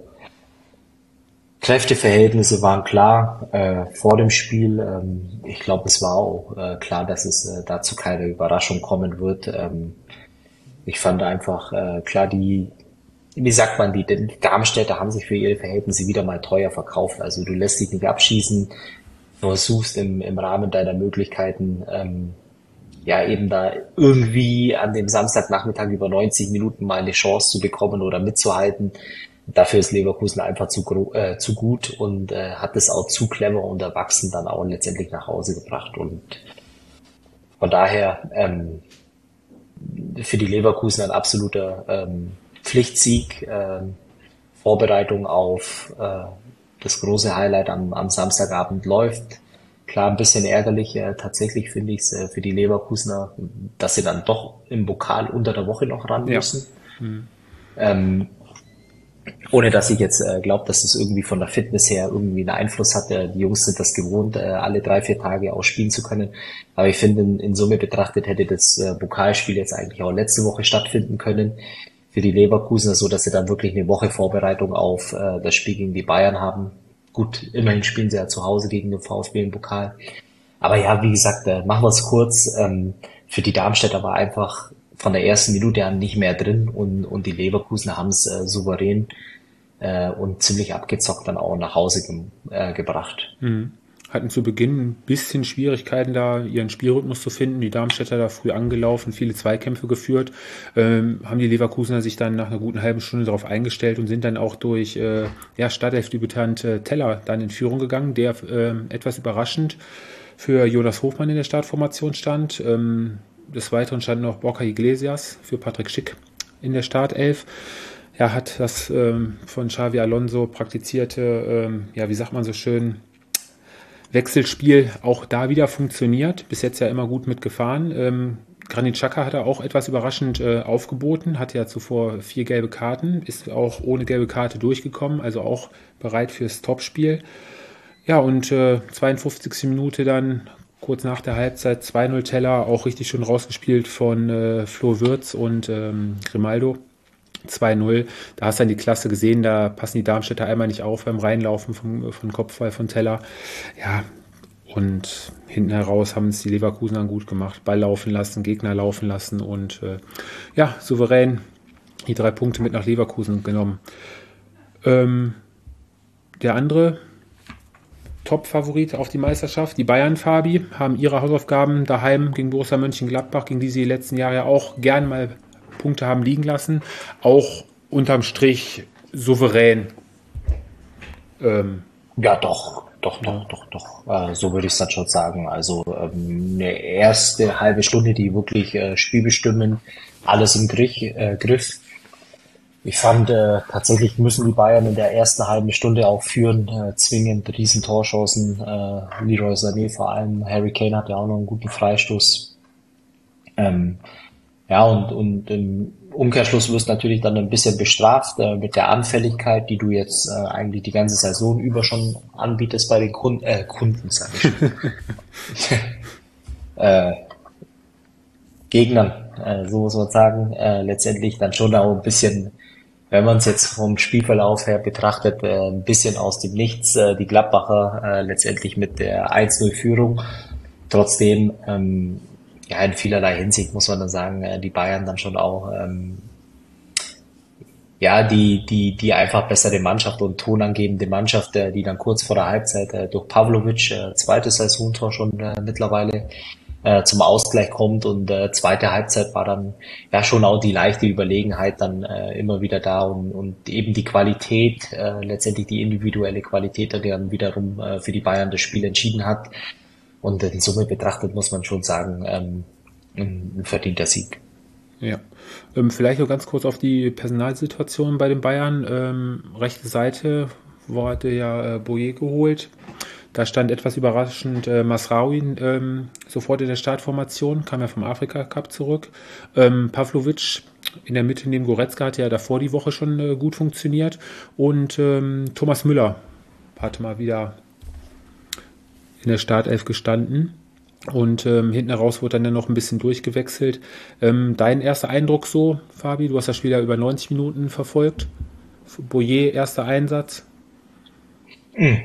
Kräfteverhältnisse waren klar äh, vor dem Spiel. Ähm, ich glaube, es war auch äh, klar, dass es äh, dazu keine Überraschung kommen wird. Ähm, ich fand einfach äh, klar, die, wie sagt man, die, die Darmstädter haben sich für ihre Verhältnisse wieder mal teuer verkauft. Also du lässt dich nicht abschießen, versuchst im, im Rahmen deiner Möglichkeiten ähm, ja eben da irgendwie an dem Samstagnachmittag über neunzig Minuten mal eine Chance zu bekommen oder mitzuhalten. Dafür ist Leverkusen einfach zu, äh, zu gut und äh, hat es auch zu clever und erwachsen dann auch letztendlich nach Hause gebracht. Und von daher ähm, für die Leverkusen ein absoluter ähm, Pflichtsieg, äh, Vorbereitung auf äh, das große Highlight am, am Samstagabend läuft. Klar, ein bisschen ärgerlich, äh, tatsächlich finde ich es äh, für die Leverkusener, dass sie dann doch im Pokal unter der Woche noch ran Ja. müssen. Mhm. Ähm, ohne dass ich jetzt äh, glaube, dass das irgendwie von der Fitness her irgendwie einen Einfluss hat. Äh, die Jungs sind das gewohnt, äh, alle drei, vier Tage ausspielen zu können. Aber ich finde, in, in Summe betrachtet hätte das äh, Pokalspiel jetzt eigentlich auch letzte Woche stattfinden können für die Leverkusener, so dass sie dann wirklich eine Woche Vorbereitung auf äh, das Spiel gegen die Bayern haben. Gut, immerhin spielen sie ja zu Hause gegen den VfB im Pokal. Aber ja, wie gesagt, äh, machen wir es kurz. Ähm, für die Darmstädter war einfach von der ersten Minute an nicht mehr drin und, und die Leverkusener haben es äh, souverän äh, und ziemlich abgezockt dann auch nach Hause ge äh, gebracht. Mhm. Hatten zu Beginn ein bisschen Schwierigkeiten, da ihren Spielrhythmus zu finden. Die Darmstädter da früh angelaufen, viele Zweikämpfe geführt. Ähm, haben die Leverkusener sich dann nach einer guten halben Stunde darauf eingestellt und sind dann auch durch äh, ja, Startelfdebütant äh, Teller dann in Führung gegangen, der äh, etwas überraschend für Jonas Hofmann in der Startformation stand. Ähm, des Weiteren stand noch Borja Iglesias für Patrick Schick in der Startelf. Er hat das ähm, von Xavi Alonso praktizierte, ähm, ja, wie sagt man so schön, Wechselspiel auch da wieder funktioniert. Bis jetzt ja immer gut mitgefahren. Ähm, Granit Xhaka hat er auch etwas überraschend äh, aufgeboten, hatte ja zuvor vier gelbe Karten, ist auch ohne gelbe Karte durchgekommen, also auch bereit fürs Topspiel. Ja, und äh, zweiundfünfzigste Minute dann, kurz nach der Halbzeit, zwei null Teller, auch richtig schön rausgespielt von äh, Flo Würz und ähm, Grimaldo. zwei null, da hast du dann die Klasse gesehen, da passen die Darmstädter einmal nicht auf beim Reinlaufen vom, vom Kopfball von Teller. Ja, und hinten heraus haben es die Leverkusener gut gemacht. Ball laufen lassen, Gegner laufen lassen und äh, ja, souverän die drei Punkte mit nach Leverkusen genommen. Ähm, der andere Top-Favorit auf die Meisterschaft, die Bayern, Fabi, haben ihre Hausaufgaben daheim gegen Borussia Mönchengladbach, gegen die sie die letzten Jahre ja auch gern mal Punkte haben liegen lassen, auch unterm Strich souverän. Ähm, ja, doch, doch, doch, doch, doch. Äh, so würde ich es dann schon sagen. Also ähm, eine erste halbe Stunde, die wirklich äh, spielbestimmend, alles im Griff. Äh, Griff. Ich fand, äh, tatsächlich müssen die Bayern in der ersten halben Stunde auch führen, äh, zwingend riesen Torchancen, äh, Leroy Sané vor allem, Harry Kane hat ja auch noch einen guten Freistoß. Ähm, ja, und, und im Umkehrschluss wirst du natürlich dann ein bisschen bestraft äh, mit der Anfälligkeit, die du jetzt äh, eigentlich die ganze Saison über schon anbietest bei den Kunden, äh, Kunden, sag ich. äh, Gegnern, äh, so muss man sagen, äh, letztendlich dann schon auch ein bisschen, wenn man es jetzt vom Spielverlauf her betrachtet, äh, ein bisschen aus dem Nichts, äh, die Gladbacher äh, letztendlich mit der eins null Führung. Trotzdem, ähm, ja, in vielerlei Hinsicht muss man dann sagen, äh, die Bayern dann schon auch, ähm, ja, die, die, die einfach bessere Mannschaft und tonangebende Mannschaft, äh, die dann kurz vor der Halbzeit äh, durch Pavlovic, äh, zweites Saisontor schon äh, mittlerweile, zum Ausgleich kommt und äh, zweite Halbzeit war dann ja schon auch die leichte Überlegenheit dann äh, immer wieder da und, und eben die Qualität, äh, letztendlich die individuelle Qualität, die dann wiederum äh, für die Bayern das Spiel entschieden hat und in Summe betrachtet muss man schon sagen, ähm, ein verdienter Sieg. Ja, ähm, vielleicht noch ganz kurz auf die Personalsituation bei den Bayern. Ähm, rechte Seite wurde ja äh, Boye geholt. Da stand etwas überraschend äh, Masraoui ähm, sofort in der Startformation, kam ja vom Afrika Cup zurück. Ähm, Pavlovic in der Mitte neben Goretzka hatte ja davor die Woche schon äh, gut funktioniert. Und ähm, Thomas Müller hatte mal wieder in der Startelf gestanden. Und ähm, hinten heraus wurde dann ja noch ein bisschen durchgewechselt. Ähm, dein erster Eindruck so, Fabi? Du hast das Spiel ja über neunzig Minuten verfolgt. Boye, erster Einsatz. Mhm.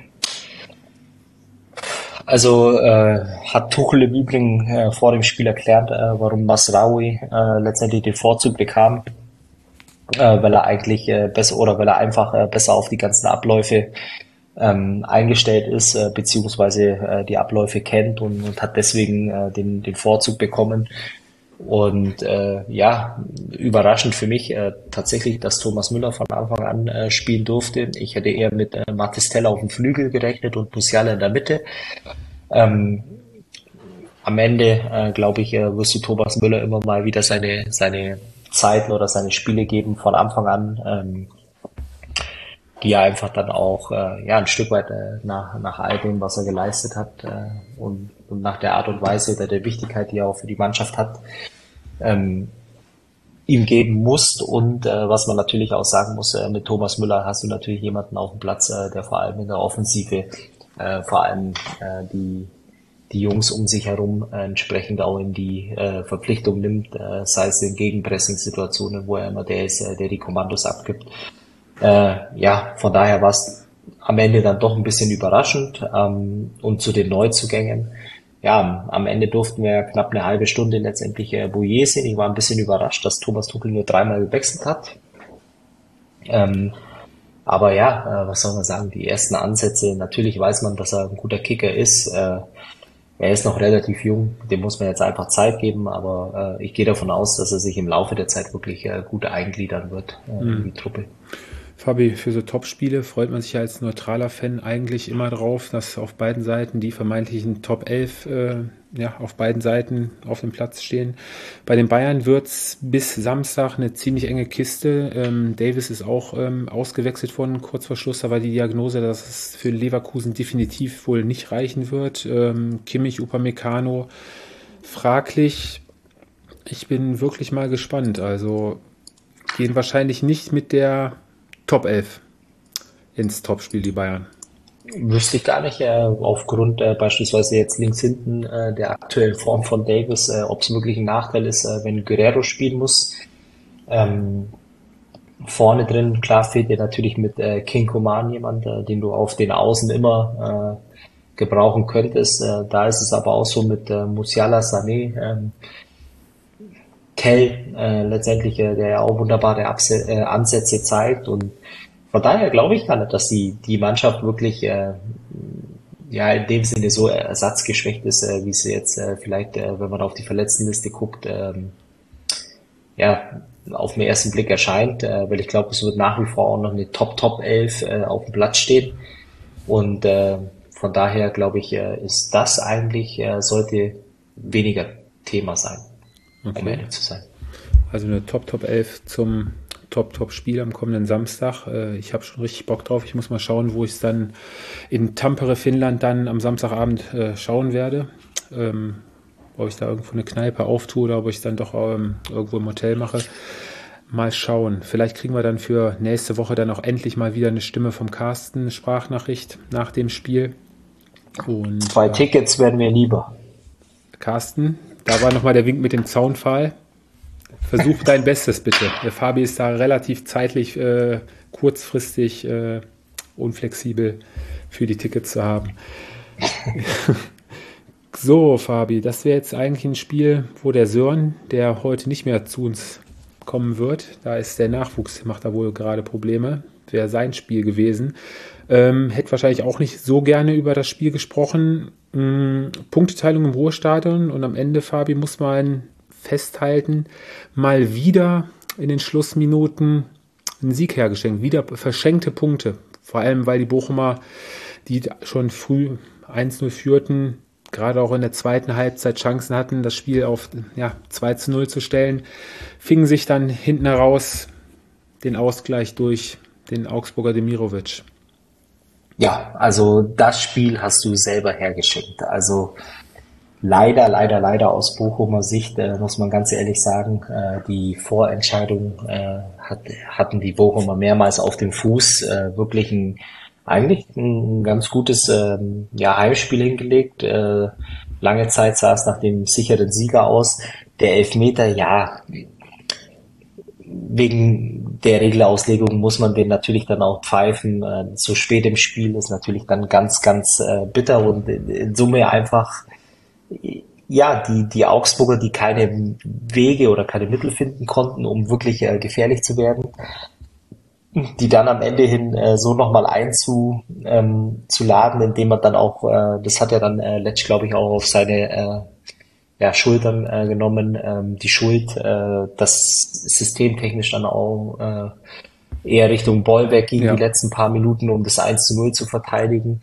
Also äh, hat Tuchel im Übrigen äh, vor dem Spiel erklärt, äh, warum Masraoui äh, letztendlich den Vorzug bekam, äh, weil er eigentlich äh, besser oder weil er einfach äh, besser auf die ganzen Abläufe ähm, eingestellt ist, äh, beziehungsweise äh, die Abläufe kennt und, und hat deswegen äh, den, den Vorzug bekommen. Und äh, ja, überraschend für mich äh, tatsächlich, dass Thomas Müller von Anfang an äh, spielen durfte. Ich hätte eher mit äh, Martistella auf dem Flügel gerechnet und Musiala in der Mitte. Ähm, am Ende, äh, glaube ich, äh, wirst du Thomas Müller immer mal wieder seine seine Zeiten oder seine Spiele geben von Anfang an, ähm, die er einfach dann auch äh, ja ein Stück weit äh, nach nach all dem, was er geleistet hat äh, und, und nach der Art und Weise oder der Wichtigkeit, die er auch für die Mannschaft hat, ähm, ihm geben muss. Und äh, was man natürlich auch sagen muss, äh, mit Thomas Müller hast du natürlich jemanden auf dem Platz, äh, der vor allem in der Offensive äh, vor allem äh, die die Jungs um sich herum äh, entsprechend auch in die äh, Verpflichtung nimmt, äh, sei es in Gegenpressing-Situationen, wo er immer der ist, äh, der die Kommandos abgibt. Äh, ja, von daher war es am Ende dann doch ein bisschen überraschend. Ähm, und zu den Neuzugängen, ja, am Ende durften wir knapp eine halbe Stunde letztendlich äh, Boye sehen. Ich war ein bisschen überrascht, dass Thomas Tuchel nur dreimal gewechselt hat. Ähm, aber ja, äh, was soll man sagen, die ersten Ansätze, natürlich weiß man, dass er ein guter Kicker ist. Äh, er ist noch relativ jung, dem muss man jetzt einfach Zeit geben, aber äh, ich gehe davon aus, dass er sich im Laufe der Zeit wirklich äh, gut eingliedern wird äh, in die Truppe. Fabi, für so Top-Spiele freut man sich ja als neutraler Fan eigentlich immer drauf, dass auf beiden Seiten die vermeintlichen Top elf äh, ja, auf beiden Seiten auf dem Platz stehen. Bei den Bayern wird's bis Samstag eine ziemlich enge Kiste. Ähm, Davis ist auch ähm, ausgewechselt worden, kurz vor Schluss. Da war die Diagnose, dass es für Leverkusen definitiv wohl nicht reichen wird. Ähm, Kimmich, Upamecano, fraglich. Ich bin wirklich mal gespannt. Also gehen wahrscheinlich nicht mit der Top elf ins Topspiel, die Bayern. Wüsste ich gar nicht, äh, aufgrund äh, beispielsweise jetzt links hinten äh, der aktuellen Form von Davis, äh, ob es wirklich ein Nachteil ist, äh, wenn Guerrero spielen muss. Ähm, vorne drin, klar, fehlt dir natürlich mit äh, King Coman jemand, äh, den du auf den Außen immer äh, gebrauchen könntest. Äh, da ist es aber auch so mit äh, Musiala, Sané, ähm, Tell äh, letztendlich, äh, der ja auch wunderbare Abse- äh, Ansätze zeigt und von daher glaube ich gar nicht, dass die, die Mannschaft wirklich äh, ja in dem Sinne so ersatzgeschwächt ist, äh, wie sie jetzt äh, vielleicht, äh, wenn man auf die Verletztenliste guckt, ähm, ja, auf den ersten Blick erscheint, äh, weil ich glaube, es wird nach wie vor auch noch eine Top-Top-Elf äh, auf dem Platz stehen. Und äh, von daher glaube ich, äh, ist das eigentlich, äh, sollte weniger Thema sein, okay. um ehrlich zu sein. Also eine Top-Top-Elf zum Top-Top-Spiel am kommenden Samstag. Äh, ich habe schon richtig Bock drauf. Ich muss mal schauen, wo ich es dann in Tampere, Finnland dann am Samstagabend äh, schauen werde. Ähm, ob ich da irgendwo eine Kneipe auftue oder ob ich es dann doch ähm, irgendwo im Hotel mache. Mal schauen. Vielleicht kriegen wir dann für nächste Woche dann auch endlich mal wieder eine Stimme vom Carsten, eine Sprachnachricht nach dem Spiel. Und, Zwei äh, Tickets werden mir lieber. Carsten, da war nochmal der Wink mit dem Zaunpfahl. Versuch dein Bestes bitte. Der Fabi ist da relativ zeitlich äh, kurzfristig äh, unflexibel für die Tickets zu haben. So, Fabi, das wäre jetzt eigentlich ein Spiel, wo der Sören, der heute nicht mehr zu uns kommen wird, da ist der Nachwuchs, macht da wohl gerade Probleme, wäre sein Spiel gewesen. Ähm, hätte wahrscheinlich auch nicht so gerne über das Spiel gesprochen. Ähm, Punkteteilung im Ruhestadion und am Ende, Fabi, muss man festhalten, mal wieder in den Schlussminuten einen Sieg hergeschenkt, wieder verschenkte Punkte. Vor allem, weil die Bochumer, die schon früh eins null führten, gerade auch in der zweiten Halbzeit Chancen hatten, das Spiel auf ja, zwei zu null zu stellen, fingen sich dann hinten heraus den Ausgleich durch den Augsburger Demirovic. Ja, also das Spiel hast du selber hergeschenkt. Also leider, leider, leider aus Bochumer Sicht, äh, muss man ganz ehrlich sagen, äh, die Vorentscheidung äh, hat, hatten die Bochumer mehrmals auf dem Fuß. Äh, wirklich ein, eigentlich ein ganz gutes ähm, ja, Heimspiel hingelegt. Äh, lange Zeit sah es nach dem sicheren Sieger aus. Der Elfmeter, ja, wegen der Regelauslegung muss man den natürlich dann auch pfeifen. Äh, so spät im Spiel ist natürlich dann ganz, ganz äh, bitter und in, in Summe einfach, ja, die, die Augsburger, die keine Wege oder keine Mittel finden konnten, um wirklich äh, gefährlich zu werden, die dann am Ende hin äh, so nochmal einzu ähm, zu laden, indem man dann auch, äh, das hat er dann äh, Letsch, glaube ich, auch auf seine äh, ja, Schultern äh, genommen, ähm, die Schuld, äh, das systemtechnisch dann auch äh, eher Richtung Bollwerk ging, ja, die letzten paar Minuten, um das eins zu null zu verteidigen.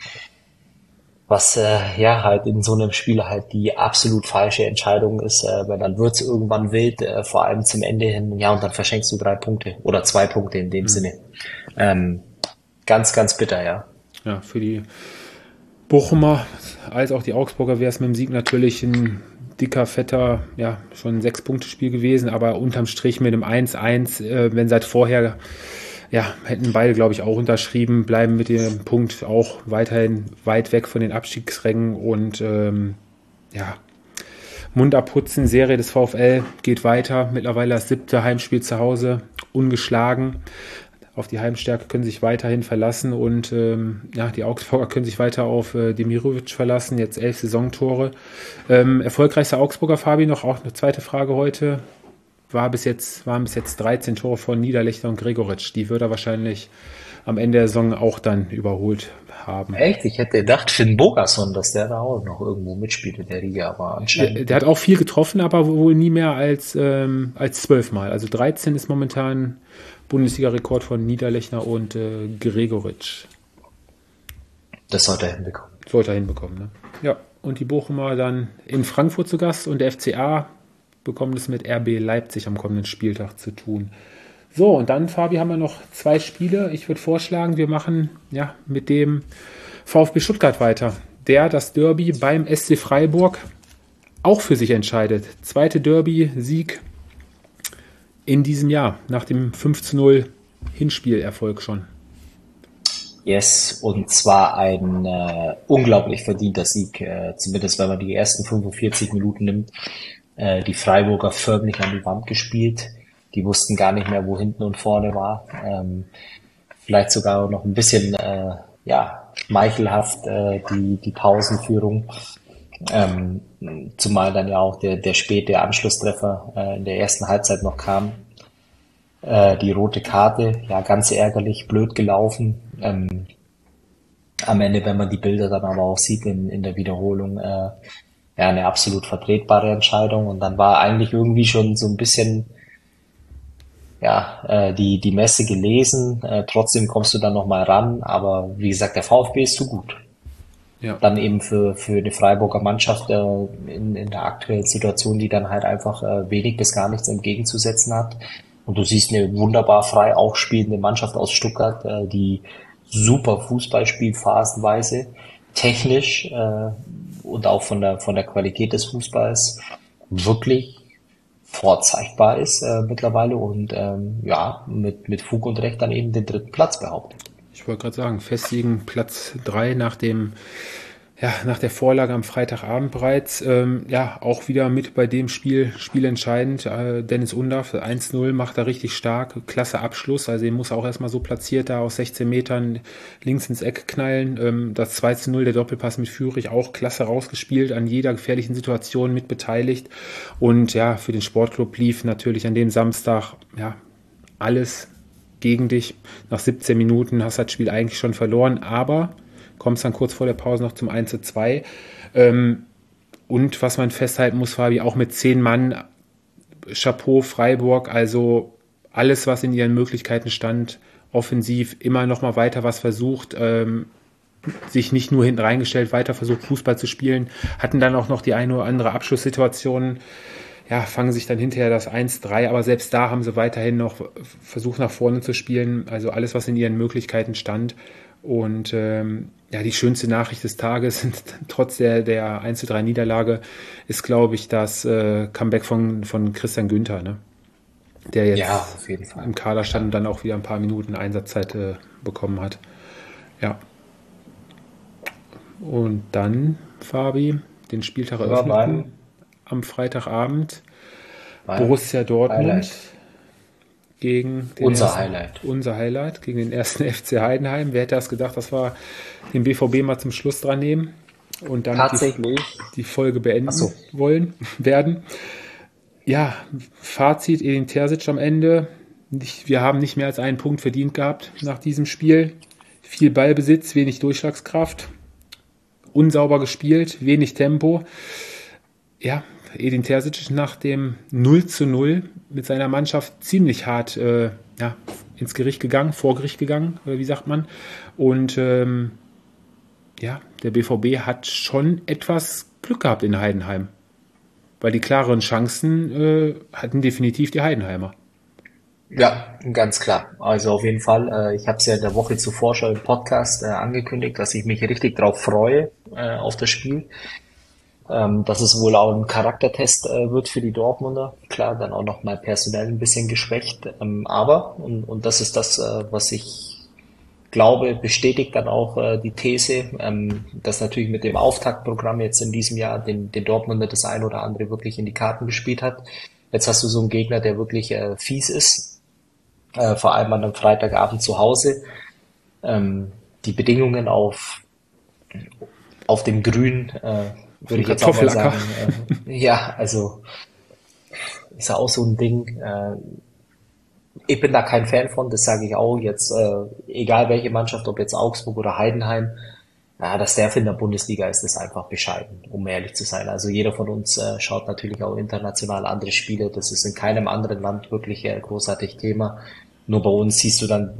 Was äh, ja halt in so einem Spiel halt die absolut falsche Entscheidung ist, äh, weil dann wird's irgendwann wild, äh, vor allem zum Ende hin, ja, und dann verschenkst du drei Punkte oder zwei Punkte in dem mhm. Sinne. Ähm, ganz, ganz bitter, ja. Ja, für die Bochumer als auch die Augsburger wäre es mit dem Sieg natürlich ein dicker, fetter, ja, schon ein Sechs-Punkte-Spiel gewesen, aber unterm Strich mit einem eins eins, äh, wenn seit vorher, ja, hätten beide, glaube ich, auch unterschrieben, bleiben mit dem Punkt auch weiterhin weit weg von den Abstiegsrängen und ähm, ja, Mund abputzen, Serie des VfL geht weiter, mittlerweile das siebte Heimspiel zu Hause, ungeschlagen. Auf die Heimstärke können sich weiterhin verlassen und ähm, ja, die Augsburger können sich weiter auf äh, Demirovic verlassen, jetzt elf Saisontore. Ähm, erfolgreichster Augsburger, Fabi, noch auch eine zweite Frage heute. War bis jetzt, waren bis jetzt dreizehn Tore von Niederlechner und Gregoritsch. Die würde er wahrscheinlich am Ende der Saison auch dann überholt haben. Echt? Ich hätte gedacht, Finn Bogason, dass der da auch noch irgendwo mitspielt in der Liga, aber anscheinend. Der, der hat auch viel getroffen, aber wohl nie mehr als, ähm, als zwölfmal. Also dreizehn ist momentan Bundesliga-Rekord von Niederlechner und äh, Gregoritsch. Das sollte er hinbekommen. Sollte er hinbekommen, ne? Ja, und die Bochumer dann in Frankfurt zu Gast und der F C A bekommen es mit R B Leipzig am kommenden Spieltag zu tun. So, und dann, Fabi, haben wir noch zwei Spiele. Ich würde vorschlagen, wir machen ja mit dem VfB Stuttgart weiter, der das Derby beim S C Freiburg auch für sich entscheidet. Zweite Derby-Sieg in diesem Jahr, nach dem fünf zu null Hinspielerfolg schon. Yes, und zwar ein äh, unglaublich verdienter Sieg, äh, zumindest wenn man die ersten fünfundvierzig Minuten nimmt. Äh, die Freiburger förmlich an die Wand gespielt. Die wussten gar nicht mehr, wo hinten und vorne war. Ähm, vielleicht sogar noch ein bisschen äh, ja schmeichelhaft äh, die die Pausenführung. Ähm, zumal dann ja auch der der späte Anschlusstreffer äh, in der ersten Halbzeit noch kam. Äh, die rote Karte, ja, ganz ärgerlich, blöd gelaufen. Ähm, am Ende, wenn man die Bilder dann aber auch sieht in, in der Wiederholung, äh, ja, eine absolut vertretbare Entscheidung. Und dann war eigentlich irgendwie schon so ein bisschen, ja, äh, die, die Messe gelesen. Äh, trotzdem kommst du dann nochmal ran. Aber wie gesagt, der VfB ist zu gut. Ja. Dann eben für, für eine Freiburger Mannschaft äh, in, in der aktuellen Situation, die dann halt einfach äh, wenig bis gar nichts entgegenzusetzen hat. Und du siehst eine wunderbar frei aufspielende Mannschaft aus Stuttgart, äh, die super Fußball spielt phasenweise, technisch äh, und auch von der von der Qualität des Fußballs wirklich vorzeigbar ist äh, mittlerweile und ähm, ja, mit, mit Fug und Recht dann eben den dritten Platz behauptet. Ich wollte gerade sagen, festigen Platz drei nach dem, ja, nach der Vorlage am Freitagabend bereits. Ähm, ja, auch wieder mit bei dem Spiel, spielentscheidend. Äh, Dennis Undaff, eins null, macht er richtig stark. Klasse Abschluss, also den muss er auch erstmal so platziert da aus sechzehn Metern links ins Eck knallen. Ähm, das zwei zu null, der Doppelpass mit Führig, auch klasse rausgespielt, an jeder gefährlichen Situation mit beteiligt. Und ja, für den Sportclub lief natürlich an dem Samstag, ja, alles gegen dich. Nach siebzehn Minuten hast du das Spiel eigentlich schon verloren, aber kommst dann kurz vor der Pause noch zum eins zu zwei. Ähm, und was man festhalten muss, Fabi, auch mit zehn Mann, Chapeau Freiburg, also alles, was in ihren Möglichkeiten stand, offensiv immer noch mal weiter was versucht, ähm, sich nicht nur hinten reingestellt, weiter versucht Fußball zu spielen, hatten dann auch noch die eine oder andere Abschlusssituation, ja, fangen sich dann hinterher das eins drei, aber selbst da haben sie weiterhin noch versucht nach vorne zu spielen, also alles, was in ihren Möglichkeiten stand. Und ähm, ja, die schönste Nachricht des Tages, trotz der, der eins zu drei Niederlage, ist, glaube ich, das äh, Comeback von, von Christian Günther, ne? Der jetzt Ja, auf jeden Fall. im Kader stand und dann auch wieder ein paar Minuten Einsatzzeit äh, bekommen hat. Ja. Und dann, Fabi, den Spieltag Ja, eröffneten mein- am Freitagabend. mein Borussia Dortmund Highlight. gegen den Unser ersten, Highlight. unser Highlight gegen den ersten F C Heidenheim. Wer hätte das gedacht, dass wir den B V B mal zum Schluss dran nehmen und damit die, Tatsächlich. die Folge beenden Ach so. wollen werden. Ja, Fazit, Edin Terzic am Ende. Nicht, wir haben nicht mehr als einen Punkt verdient gehabt nach diesem Spiel. Viel Ballbesitz, wenig Durchschlagskraft, unsauber gespielt, wenig Tempo. Ja, Edin Terzic nach dem null zu null mit seiner Mannschaft ziemlich hart äh, ja, ins Gericht gegangen, vor Gericht gegangen, äh, wie sagt man. Und ähm, ja, der B V B hat schon etwas Glück gehabt in Heidenheim. Weil die klareren Chancen äh, hatten definitiv die Heidenheimer. Ja, ganz klar. Also auf jeden Fall. Äh, ich habe es ja in der Woche zuvor schon im Podcast äh, angekündigt, dass ich mich richtig drauf freue äh, auf das Spiel. Ähm, dass es wohl auch ein Charaktertest äh, wird für die Dortmunder. Klar, dann auch noch mal personell ein bisschen geschwächt. Ähm, aber, und, und das ist das, äh, was ich glaube, bestätigt dann auch äh, die These, ähm, dass natürlich mit dem Auftaktprogramm jetzt in diesem Jahr den, den Dortmunder das ein oder andere wirklich in die Karten gespielt hat. Jetzt hast du so einen Gegner, der wirklich äh, fies ist, äh, vor allem an einem Freitagabend zu Hause. Ähm, die Bedingungen auf, auf dem Grün, äh, würde ich jetzt auch mal sagen, äh, ja, also ist ja auch so ein Ding. Äh, ich bin da kein Fan von, das sage ich auch jetzt, äh, egal welche Mannschaft, ob jetzt Augsburg oder Heidenheim, ja, dass der in der Bundesliga ist, ist einfach bescheiden, um ehrlich zu sein. Also jeder von uns äh, schaut natürlich auch international andere Spiele, das ist in keinem anderen Land wirklich äh, großartig Thema. Nur bei uns siehst du dann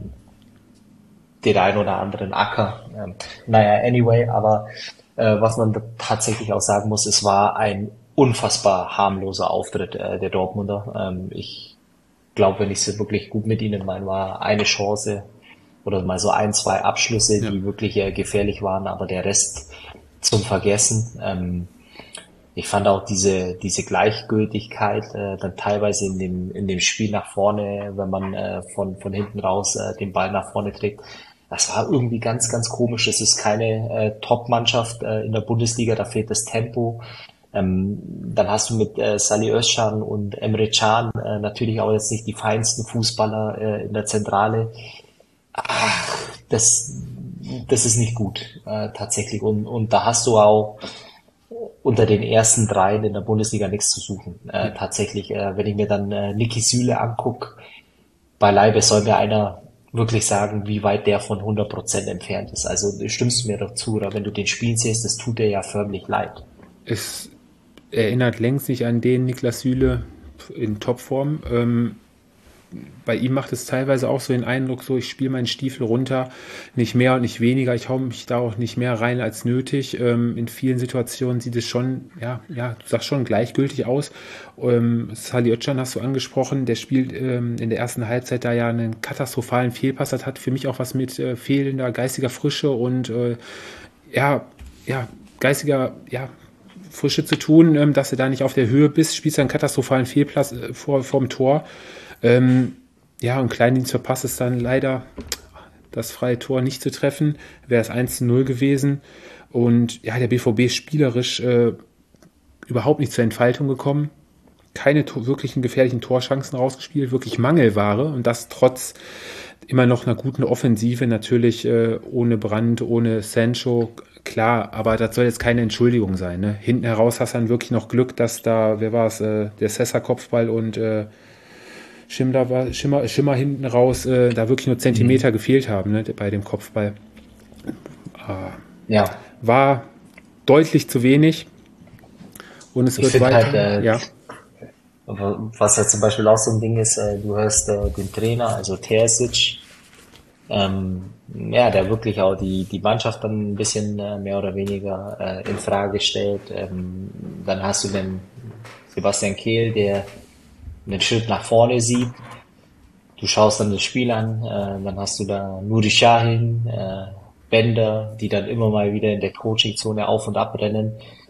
den ein oder anderen Acker. Ähm, naja, anyway, aber äh, was man da tatsächlich auch sagen muss, es war ein unfassbar harmloser Auftritt äh, der Dortmunder. Ähm, ich glaube, wenn ich es wirklich gut mit ihnen meine, war eine Chance oder mal so ein, zwei Abschlüsse, Ja. die wirklich äh, gefährlich waren, aber der Rest zum Vergessen. Ähm, ich fand auch diese diese Gleichgültigkeit äh, dann teilweise in dem in dem Spiel nach vorne, wenn man äh, von von hinten raus äh, den Ball nach vorne trägt. Das war irgendwie ganz, ganz komisch. Es ist keine äh, Top-Mannschaft äh, in der Bundesliga, da fehlt das Tempo. Ähm, dann hast du mit äh, Salih Özcan und Emre Can äh, natürlich auch jetzt nicht die feinsten Fußballer äh, in der Zentrale. Ach, das, das ist nicht gut, äh, tatsächlich. Und, und da hast du auch unter den ersten dreien in der Bundesliga nichts zu suchen. Äh, tatsächlich, äh, wenn ich mir dann äh, Niki Süle anguck, beileibe soll mir einer wirklich sagen, wie weit der von hundert Prozent entfernt ist. Also stimmst du mir doch zu, oder wenn du den spielen siehst, das tut dir ja förmlich leid. Es erinnert längst nicht an den Niklas Süle in Topform. Ähm, bei ihm macht es teilweise auch so den Eindruck, so ich spiele meinen Stiefel runter, nicht mehr und nicht weniger, ich hau mich da auch nicht mehr rein als nötig. Ähm, in vielen Situationen sieht es schon, ja, ja, du sagst schon gleichgültig aus. Ähm, Salih Özcan hast du angesprochen, der spielt ähm, in der ersten Halbzeit da ja einen katastrophalen Fehlpass, das hat für mich auch was mit äh, fehlender geistiger Frische und äh, ja, ja, geistiger, ja, Frische zu tun, ähm, dass du da nicht auf der Höhe bist, spielst einen katastrophalen Fehlpass äh, vor vorm Tor. Ähm, ja, und Kleindienst verpasst es dann leider, das freie Tor nicht zu treffen. Wäre es eins zu null gewesen. Und ja, der B V B spielerisch äh, überhaupt nicht zur Entfaltung gekommen. Keine to- wirklichen gefährlichen Torchancen rausgespielt, wirklich Mangelware. Und das trotz immer noch einer guten Offensive, natürlich äh, ohne Brandt, ohne Sancho. Klar, aber das soll jetzt keine Entschuldigung sein. Ne? Hinten heraus hast du dann wirklich noch Glück, dass da, wer war es, äh, der Sessa-Kopfball und äh, Schimmer, war, Schimmer, Schimmer hinten raus, äh, da wirklich nur Zentimeter mhm. gefehlt haben, ne, bei dem Kopfball. Äh, ja. War deutlich zu wenig. Und es ich wird weiter. Halt, äh, ja. Was ja zum Beispiel auch so ein Ding ist, äh, du hörst äh, den Trainer, also Terzic, ähm, ja, der wirklich auch die, die Mannschaft dann ein bisschen äh, mehr oder weniger äh, in Frage stellt. Ähm, dann hast du den Sebastian Kehl, der einen Schritt nach vorne sieht. Du schaust dann das Spiel an, äh, dann hast du da Nuri Sahin, äh, Bender, die dann immer mal wieder in der Coaching-Zone auf und ab rennen.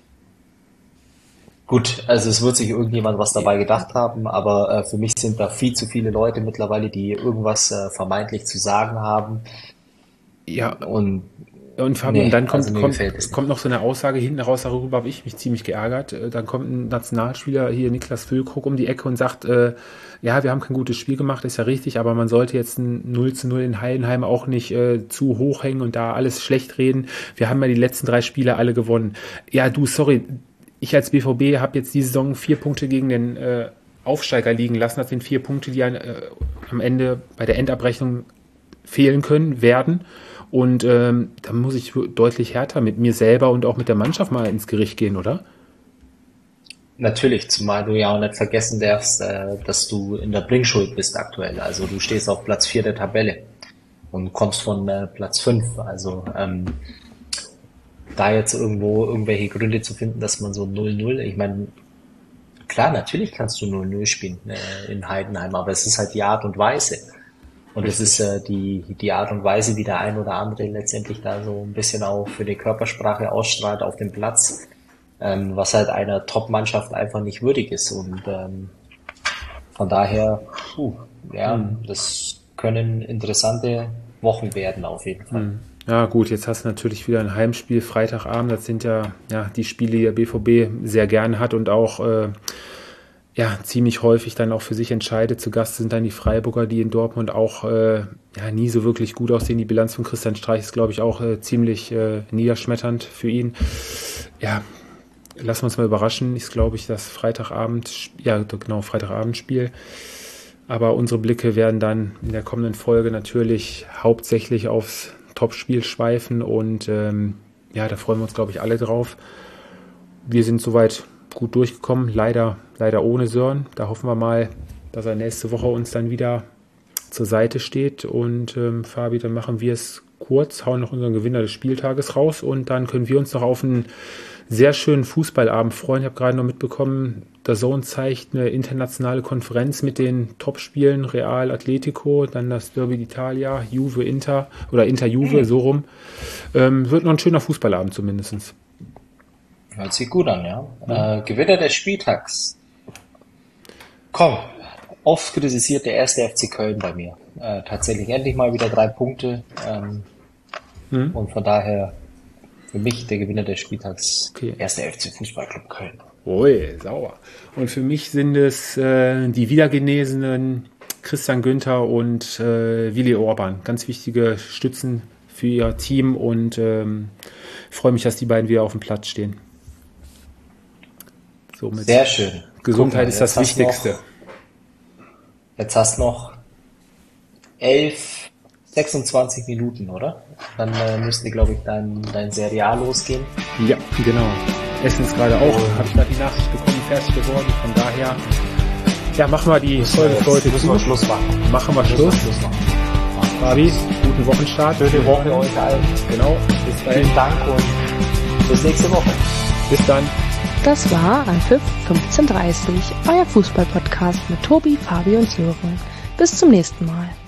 Gut, also es wird sich irgendjemand was dabei gedacht haben, aber äh, für mich sind da viel zu viele Leute mittlerweile, die irgendwas äh, vermeintlich zu sagen haben. Ja, und Und Fabian, nee, dann kommt, also kommt, kommt noch so eine Aussage hinten raus, darüber habe ich mich ziemlich geärgert. Dann kommt ein Nationalspieler, hier Niklas Füllkrug, um die Ecke und sagt, äh, ja, wir haben kein gutes Spiel gemacht, ist ja richtig, aber man sollte jetzt ein null zu null in Heidenheim auch nicht äh, zu hoch hängen und da alles schlecht reden. Wir haben ja die letzten drei Spiele alle gewonnen. Ja, du, sorry, ich als B V B habe jetzt die Saison vier Punkte gegen den äh, Aufsteiger liegen lassen. Das sind vier Punkte, die äh, am Ende bei der Endabrechnung fehlen können, werden. Und ähm, da muss ich deutlich härter mit mir selber und auch mit der Mannschaft mal ins Gericht gehen, oder? Natürlich, zumal du ja auch nicht vergessen darfst, äh, dass du in der Bringschuld bist aktuell. Also du stehst auf Platz vier der Tabelle und kommst von äh, Platz fünf. Also ähm, da jetzt irgendwo irgendwelche Gründe zu finden, dass man so null null, ich meine, klar, natürlich kannst du null null spielen äh, in Heidenheim, aber es ist halt die Art und Weise. Und es ist äh, die, die Art und Weise, wie der ein oder andere letztendlich da so ein bisschen auch für die Körpersprache ausstrahlt auf dem Platz, ähm, was halt einer Top-Mannschaft einfach nicht würdig ist. Und ähm, von daher, puh, ja, mhm. das können interessante Wochen werden auf jeden Fall. Mhm. Ja gut, jetzt hast du natürlich wieder ein Heimspiel Freitagabend. Das sind ja, ja die Spiele, die der B V B sehr gerne hat und auch äh, ja, ziemlich häufig dann auch für sich entscheidet. Zu Gast sind dann die Freiburger, die in Dortmund auch äh, ja, nie so wirklich gut aussehen. Die Bilanz von Christian Streich ist, glaube ich, auch äh, ziemlich äh, niederschmetternd für ihn. Ja, lassen wir uns mal überraschen. Ist, glaube ich, das Freitagabend, ja genau, Freitagabendspiel. Aber unsere Blicke werden dann in der kommenden Folge natürlich hauptsächlich aufs Topspiel schweifen und ähm, ja, da freuen wir uns, glaube ich, alle drauf. Wir sind soweit gut durchgekommen, leider, leider ohne Sören. Da hoffen wir mal, dass er nächste Woche uns dann wieder zur Seite steht. Und ähm, Fabi, dann machen wir es kurz, hauen noch unseren Gewinner des Spieltages raus und dann können wir uns noch auf einen sehr schönen Fußballabend freuen. Ich habe gerade noch mitbekommen, der DAZN zeigt eine internationale Konferenz mit den Topspielen, Real, Atletico, dann das Derby d'Italia, Juve, Inter oder Inter, Juve, so rum. Ähm, wird noch ein schöner Fußballabend zumindest. Hört sich gut an, ja. ja. Äh, Gewinner des Spieltags. Komm, oft kritisiert der erste F C Köln bei mir. Äh, tatsächlich endlich mal wieder drei Punkte. Ähm, mhm. Und von daher für mich der Gewinner des Spieltags, okay. erster F C Fußballclub Köln. Ui, sauer. Und für mich sind es äh, die Wiedergenesenen Christian Günther und äh, Willi Orban. Ganz wichtige Stützen für ihr Team und ähm, freue mich, dass die beiden wieder auf dem Platz stehen. Somit sehr schön. Gesundheit mal, ist das Wichtigste. Noch, jetzt hast du noch elf, sechsundzwanzig Minuten, oder? Dann äh, müsste, glaube ich, dein, dein Serie A losgehen. Ja, genau. Essen ist gerade auch, habe ich da die Nachricht bekommen, fertig geworden. Von daher, ja, machen wir die Folge für heute zu. Müssen wir Schluss machen. Machen wir Schluss. Schluss machen. Fabi, guten Wochenstart. Schöne Woche euch allen. Genau. Bis dahin. Vielen Dank und bis nächste Woche. Bis dann. Das war Anpfiff fünfzehn Uhr dreißig, euer Fußball-Podcast mit Tobi, Fabi und Sören. Bis zum nächsten Mal.